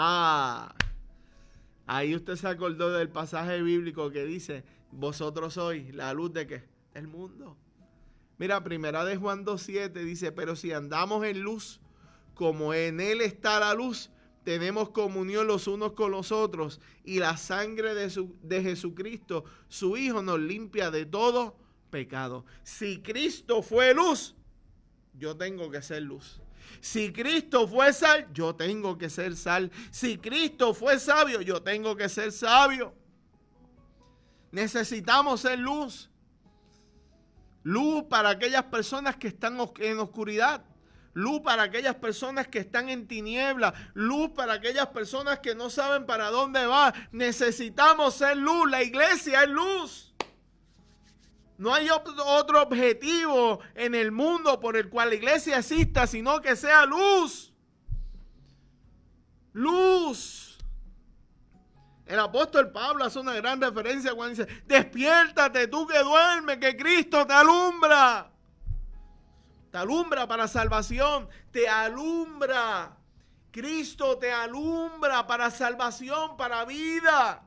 Ahí usted se acordó del pasaje bíblico que dice, vosotros sois la luz de ¿qué? Del mundo. Mira, primera de Juan 2:7 dice, pero si andamos en luz, como en él está la luz, tenemos comunión los unos con los otros, y la sangre de Jesucristo, su Hijo, nos limpia de todo pecado. Si Cristo fue luz, yo tengo que ser luz. Si Cristo fue sal, yo tengo que ser sal. Si Cristo fue sabio, yo tengo que ser sabio. Necesitamos ser luz. Luz para aquellas personas que están en oscuridad. Luz para aquellas personas que están en tinieblas. Luz para aquellas personas que no saben para dónde va. Necesitamos ser luz. La iglesia es luz. No hay otro objetivo en el mundo por el cual la iglesia exista, sino que sea luz. Luz. El apóstol Pablo hace una gran referencia cuando dice, despiértate tú que duermes, que Cristo te alumbra. Te alumbra para salvación, te alumbra. Cristo te alumbra para salvación, para vida.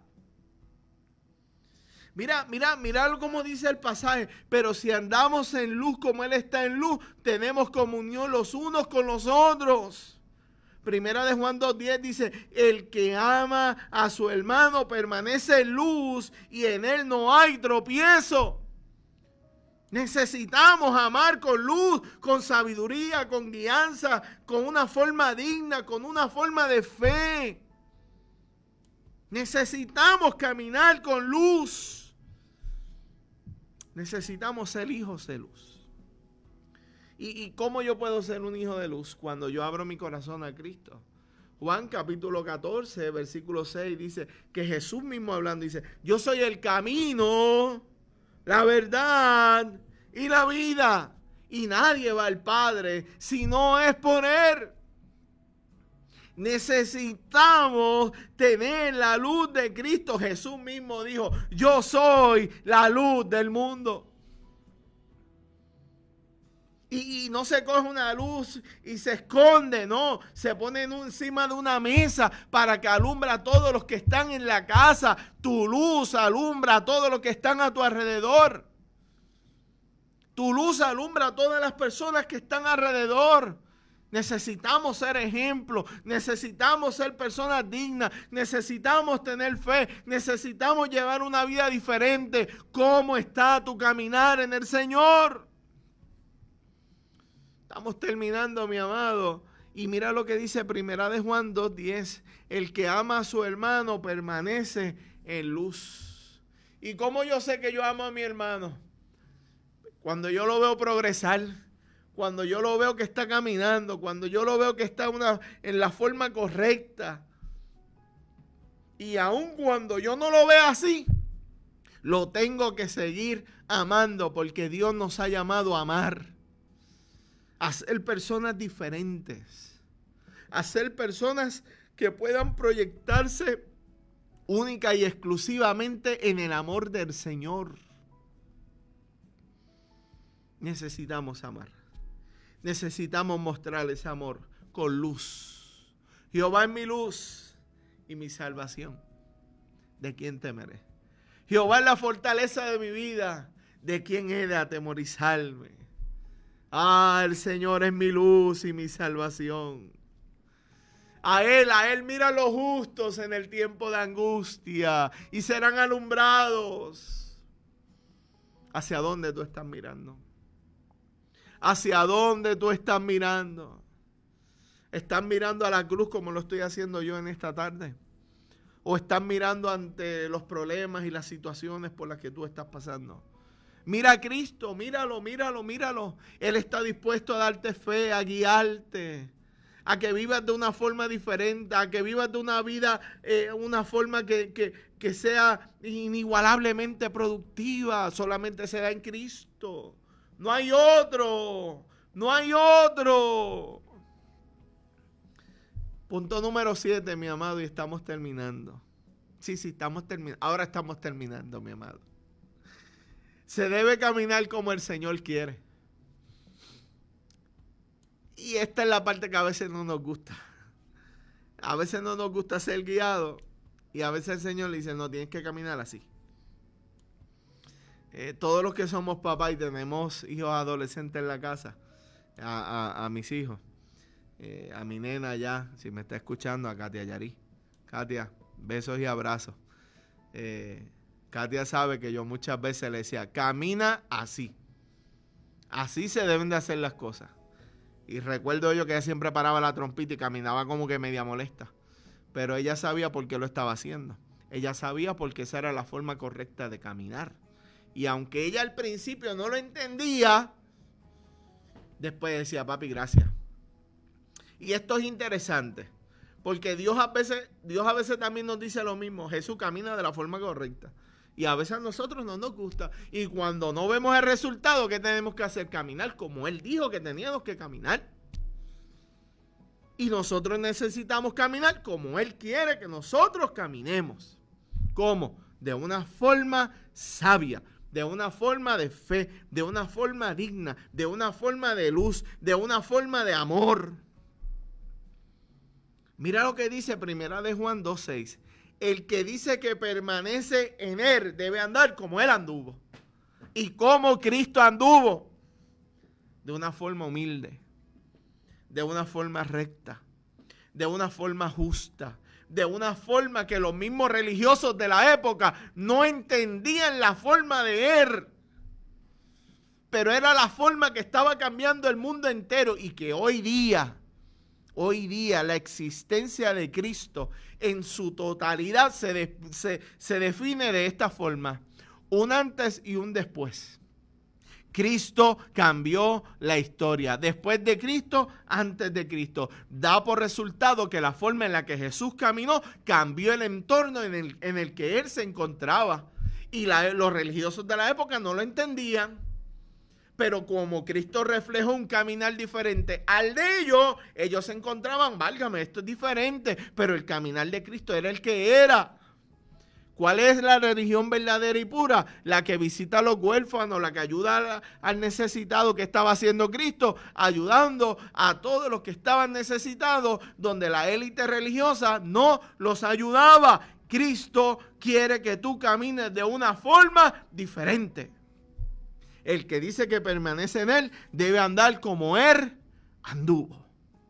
Mira cómo dice el pasaje. Pero si andamos en luz como Él está en luz, tenemos comunión los unos con los otros. Primera de Juan 2:10 dice, el que ama a su hermano permanece en luz y en él no hay tropiezo. Necesitamos amar con luz, con sabiduría, con guianza, con una forma digna, con una forma de fe. Necesitamos caminar con luz. Necesitamos ser hijos de luz. ¿Y cómo yo puedo ser un hijo de luz? Cuando yo abro mi corazón a Cristo. Juan capítulo 14, versículo 6 dice que Jesús mismo hablando dice, yo soy el camino, la verdad y la vida. Y nadie va al Padre si no es por Él. Necesitamos tener la luz de Cristo. Jesús mismo dijo, yo soy la luz del mundo. Y no se coge una luz y se esconde, no. Se pone encima de una mesa para que alumbra a todos los que están en la casa. Tu luz alumbra a todos los que están a tu alrededor. Tu luz alumbra a todas las personas que están alrededor. Necesitamos ser ejemplos, necesitamos ser personas dignas, necesitamos tener fe, necesitamos llevar una vida diferente. ¿Cómo está tu caminar en el Señor? Estamos terminando, mi amado. Y mira lo que dice Primera de Juan 2:10. El que ama a su hermano permanece en luz. ¿Y cómo yo sé que yo amo a mi hermano? Cuando yo lo veo progresar, cuando yo lo veo que está caminando, cuando yo lo veo que está en la forma correcta. Y aun cuando yo no lo veo así, lo tengo que seguir amando, porque Dios nos ha llamado a amar. A ser personas diferentes, a ser personas que puedan proyectarse única y exclusivamente en el amor del Señor. Necesitamos amar, necesitamos mostrar ese amor con luz. Jehová es mi luz y mi salvación. ¿De quién temeré? Jehová es la fortaleza de mi vida. ¿De quién he de atemorizarme? El Señor es mi luz y mi salvación. A Él mira los justos en el tiempo de angustia y serán alumbrados. ¿Hacia dónde tú estás mirando? ¿Hacia dónde tú estás mirando? ¿Estás mirando a la cruz como lo estoy haciendo yo en esta tarde? ¿O estás mirando ante los problemas y las situaciones por las que tú estás pasando? Mira a Cristo, míralo, míralo, míralo. Él está dispuesto a darte fe, a guiarte, a que vivas de una forma diferente, a que vivas de una vida, una forma que sea inigualablemente productiva. Solamente se da en Cristo. No hay otro, no hay otro. Punto número 7, mi amado, y estamos terminando. Sí, estamos terminando. Ahora estamos terminando, mi amado. Se debe caminar como el Señor quiere. Y esta es la parte que a veces no nos gusta. A veces no nos gusta ser guiado. Y a veces el Señor le dice, no, tienes que caminar así. Todos los que somos papás y tenemos hijos adolescentes en la casa, a mis hijos, a mi nena ya, si me está escuchando, a Katia Yarí. Katia, besos y abrazos. Katia sabe que yo muchas veces le decía, camina así. Así se deben de hacer las cosas. Y recuerdo yo que ella siempre paraba la trompita y caminaba como que media molesta. Pero ella sabía por qué lo estaba haciendo. Ella sabía porque esa era la forma correcta de caminar. Y aunque ella al principio no lo entendía, después decía, papi, gracias. Y esto es interesante. Porque Dios a veces también nos dice lo mismo. Jesús camina de la forma correcta. Y a veces a nosotros no nos gusta. Y cuando no vemos el resultado, ¿qué tenemos que hacer? Caminar como Él dijo que teníamos que caminar. Y nosotros necesitamos caminar como Él quiere que nosotros caminemos. ¿Cómo? De una forma sabia, de una forma de fe, de una forma digna, de una forma de luz, de una forma de amor. Mira lo que dice Primera de Juan 2:6. El que dice que permanece en Él debe andar como Él anduvo. ¿Y cómo Cristo anduvo? De una forma humilde, de una forma recta, de una forma justa, de una forma que los mismos religiosos de la época no entendían la forma de Él. Pero era la forma que estaba cambiando el mundo entero y que hoy día la existencia de Cristo en su totalidad se define de esta forma. Un antes y un después. Cristo cambió la historia. Después de Cristo, antes de Cristo. Da por resultado que la forma en la que Jesús caminó cambió el entorno en el que Él se encontraba. Y los religiosos de la época no lo entendían. pero como Cristo reflejó un caminar diferente al de ellos se encontraban, válgame, esto es diferente, pero el caminar de Cristo era el que era. ¿Cuál es la religión verdadera y pura? La que visita a los huérfanos, la que ayuda al necesitado. Que estaba haciendo Cristo, ayudando a todos los que estaban necesitados, donde la élite religiosa no los ayudaba. Cristo quiere que tú camines de una forma diferente. El que dice que permanece en Él debe andar como Él anduvo.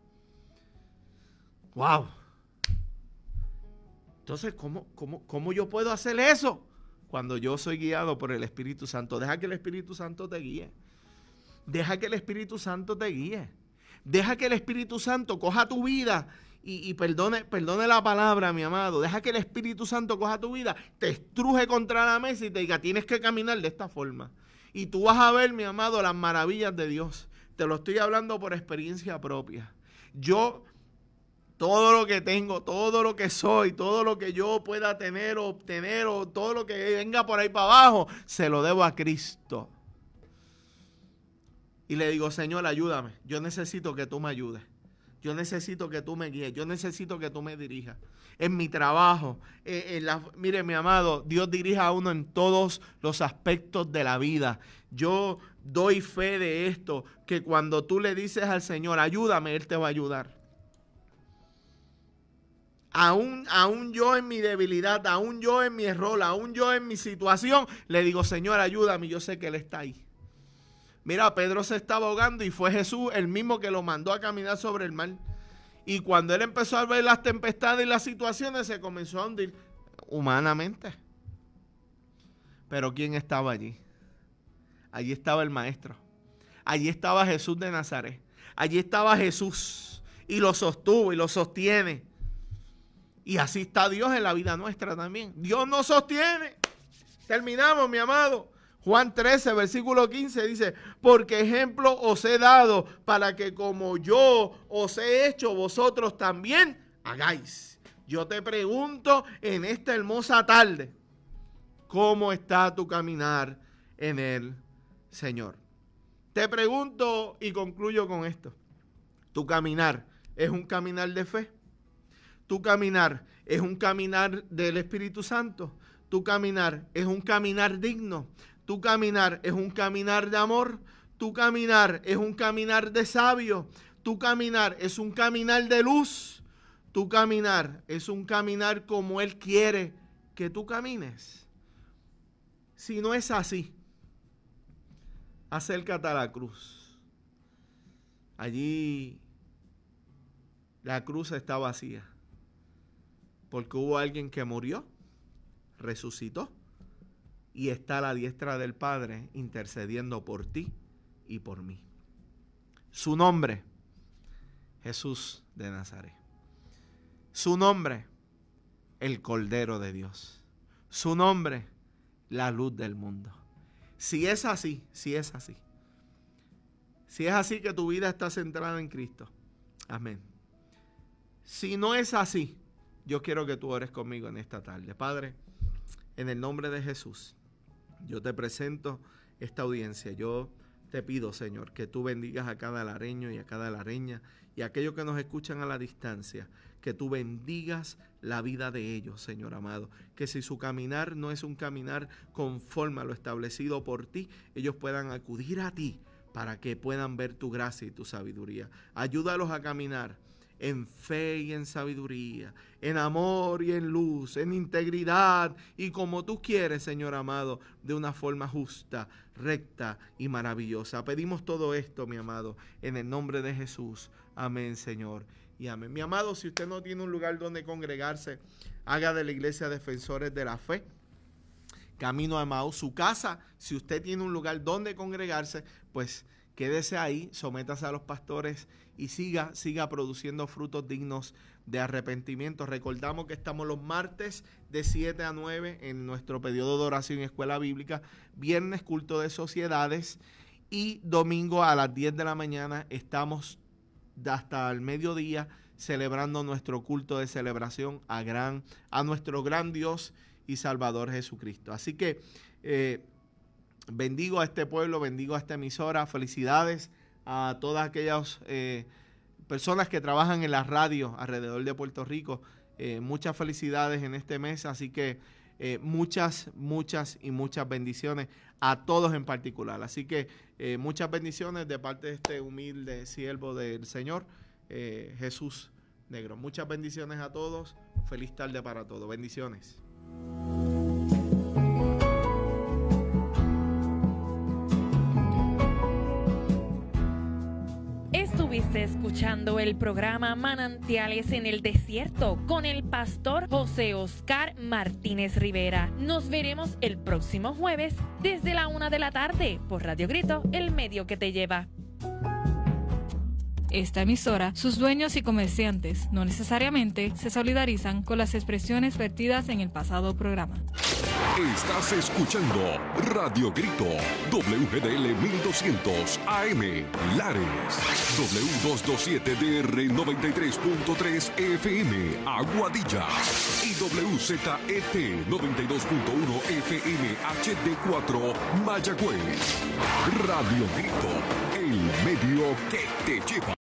¡Wow! Entonces, ¿cómo yo puedo hacer eso? Cuando yo soy guiado por el Espíritu Santo. Deja que el Espíritu Santo te guíe. Deja que el Espíritu Santo te guíe. Deja que el Espíritu Santo coja tu vida y perdone la palabra, mi amado. Deja que el Espíritu Santo coja tu vida, te estruje contra la mesa y te diga, tienes que caminar de esta forma. Y tú vas a ver, mi amado, las maravillas de Dios. Te lo estoy hablando por experiencia propia. Todo lo que tengo, todo lo que soy, todo lo que yo pueda tener o obtener o todo lo que venga por ahí para abajo, se lo debo a Cristo. Y le digo, Señor, ayúdame. Yo necesito que tú me ayudes. Yo necesito que tú me guíes. Yo necesito que tú me dirijas. En mi trabajo. Mire, mi amado, Dios dirige a uno en todos los aspectos de la vida. Yo doy fe de esto, que cuando tú le dices al Señor, ayúdame, Él te va a ayudar. Aún yo en mi debilidad, aún yo en mi error, aún yo en mi situación, le digo, Señor, ayúdame, yo sé que Él está ahí. Mira, Pedro se estaba ahogando y fue Jesús el mismo que lo mandó a caminar sobre el mar. Y cuando él empezó a ver las tempestades y las situaciones, se comenzó a hundir humanamente. Pero ¿quién estaba allí? Allí estaba el Maestro. Allí estaba Jesús de Nazaret. Allí estaba Jesús y lo sostuvo y lo sostiene. Y así está Dios en la vida nuestra también. Dios nos sostiene. Terminamos, mi amado. Juan 13, versículo 15 dice, porque ejemplo os he dado para que como yo os he hecho, vosotros también hagáis. Yo te pregunto en esta hermosa tarde, ¿cómo está tu caminar en el Señor? Te pregunto y concluyo con esto. ¿Tu caminar es un caminar de fe? ¿Tu caminar es un caminar del Espíritu Santo? ¿Tu caminar es un caminar digno? Tu caminar es un caminar de amor. Tu caminar es un caminar de sabio. Tu caminar es un caminar de luz. Tu caminar es un caminar como Él quiere que tú camines. Si no es así, acércate a la cruz. Allí la cruz está vacía. Porque hubo alguien que murió, resucitó. Y está a la diestra del Padre intercediendo por ti y por mí. Su nombre, Jesús de Nazaret. Su nombre, el Cordero de Dios. Su nombre, la luz del mundo. Si es así que tu vida está centrada en Cristo, amén. Si no es así, yo quiero que tú ores conmigo en esta tarde. Padre, en el nombre de Jesús, yo te presento esta audiencia. Yo te pido, Señor, que tú bendigas a cada alareño y a cada alareña y a aquellos que nos escuchan a la distancia, que tú bendigas la vida de ellos, Señor amado. Que si su caminar no es un caminar conforme a lo establecido por ti, ellos puedan acudir a ti para que puedan ver tu gracia y tu sabiduría. Ayúdalos a caminar en fe y en sabiduría, en amor y en luz, en integridad y como tú quieres, Señor amado, de una forma justa, recta y maravillosa. Pedimos todo esto, mi amado, en el nombre de Jesús. Amén, Señor, y amén. Mi amado, si usted no tiene un lugar donde congregarse, haga de la Iglesia Defensores de la Fe Camino a Emaús su casa. Si usted tiene un lugar donde congregarse, pues quédese ahí, sométase a los pastores y siga produciendo frutos dignos de arrepentimiento. Recordamos que estamos los martes de 7 a 9 en nuestro periodo de oración y escuela bíblica, viernes culto de sociedades y domingo a las 10 de la mañana estamos hasta el mediodía celebrando nuestro culto de celebración a nuestro gran Dios y Salvador Jesucristo. Así que bendigo a este pueblo, bendigo a esta emisora. Felicidades a todas aquellas personas que trabajan en la radio alrededor de Puerto Rico. Muchas felicidades en este mes, así que muchas bendiciones a todos en particular. Así que muchas bendiciones de parte de este humilde siervo del Señor, Jesús Negro. Muchas bendiciones a todos. Feliz tarde para todos. Bendiciones. Estuviste escuchando el programa Manantiales en el Desierto con el pastor José Oscar Martínez Rivera. Nos veremos el próximo jueves desde la 1 de la tarde por Radio Grito, el medio que te lleva. Esta emisora, sus dueños y comerciantes no necesariamente se solidarizan con las expresiones vertidas en el pasado programa. Estás escuchando Radio Grito, WGDL 1200 AM, Lares, W227DR 93.3 FM, Aguadilla, y WZET 92.1 FM HD4, Mayagüez. Radio Grito, el medio que te lleva.